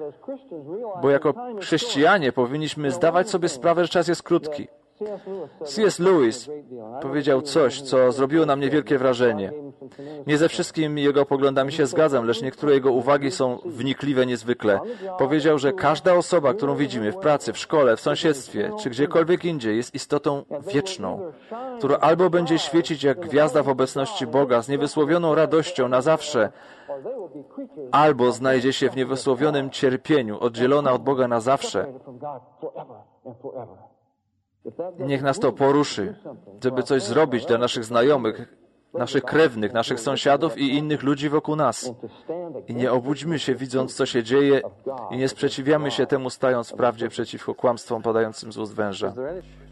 A: bo jako chrześcijanie powinniśmy zdawać sobie sprawę, że czas jest krótki. C S Lewis powiedział coś, co zrobiło na mnie wielkie wrażenie. Nie ze wszystkimi jego poglądami się zgadzam, lecz niektóre jego uwagi są wnikliwe niezwykle. Powiedział, że każda osoba, którą widzimy w pracy, w szkole, w sąsiedztwie, czy gdziekolwiek indziej, jest istotą wieczną, która albo będzie świecić jak gwiazda w obecności Boga z niewysłowioną radością na zawsze, albo znajdzie się w niewysłowionym cierpieniu, oddzielona od Boga na zawsze. Niech nas to poruszy, żeby coś zrobić dla naszych znajomych, naszych krewnych, naszych sąsiadów i innych ludzi wokół nas. I nie obudźmy się, widząc, co się dzieje i nie sprzeciwiamy się temu, stając w prawdzie przeciwko kłamstwom padającym z ust węża.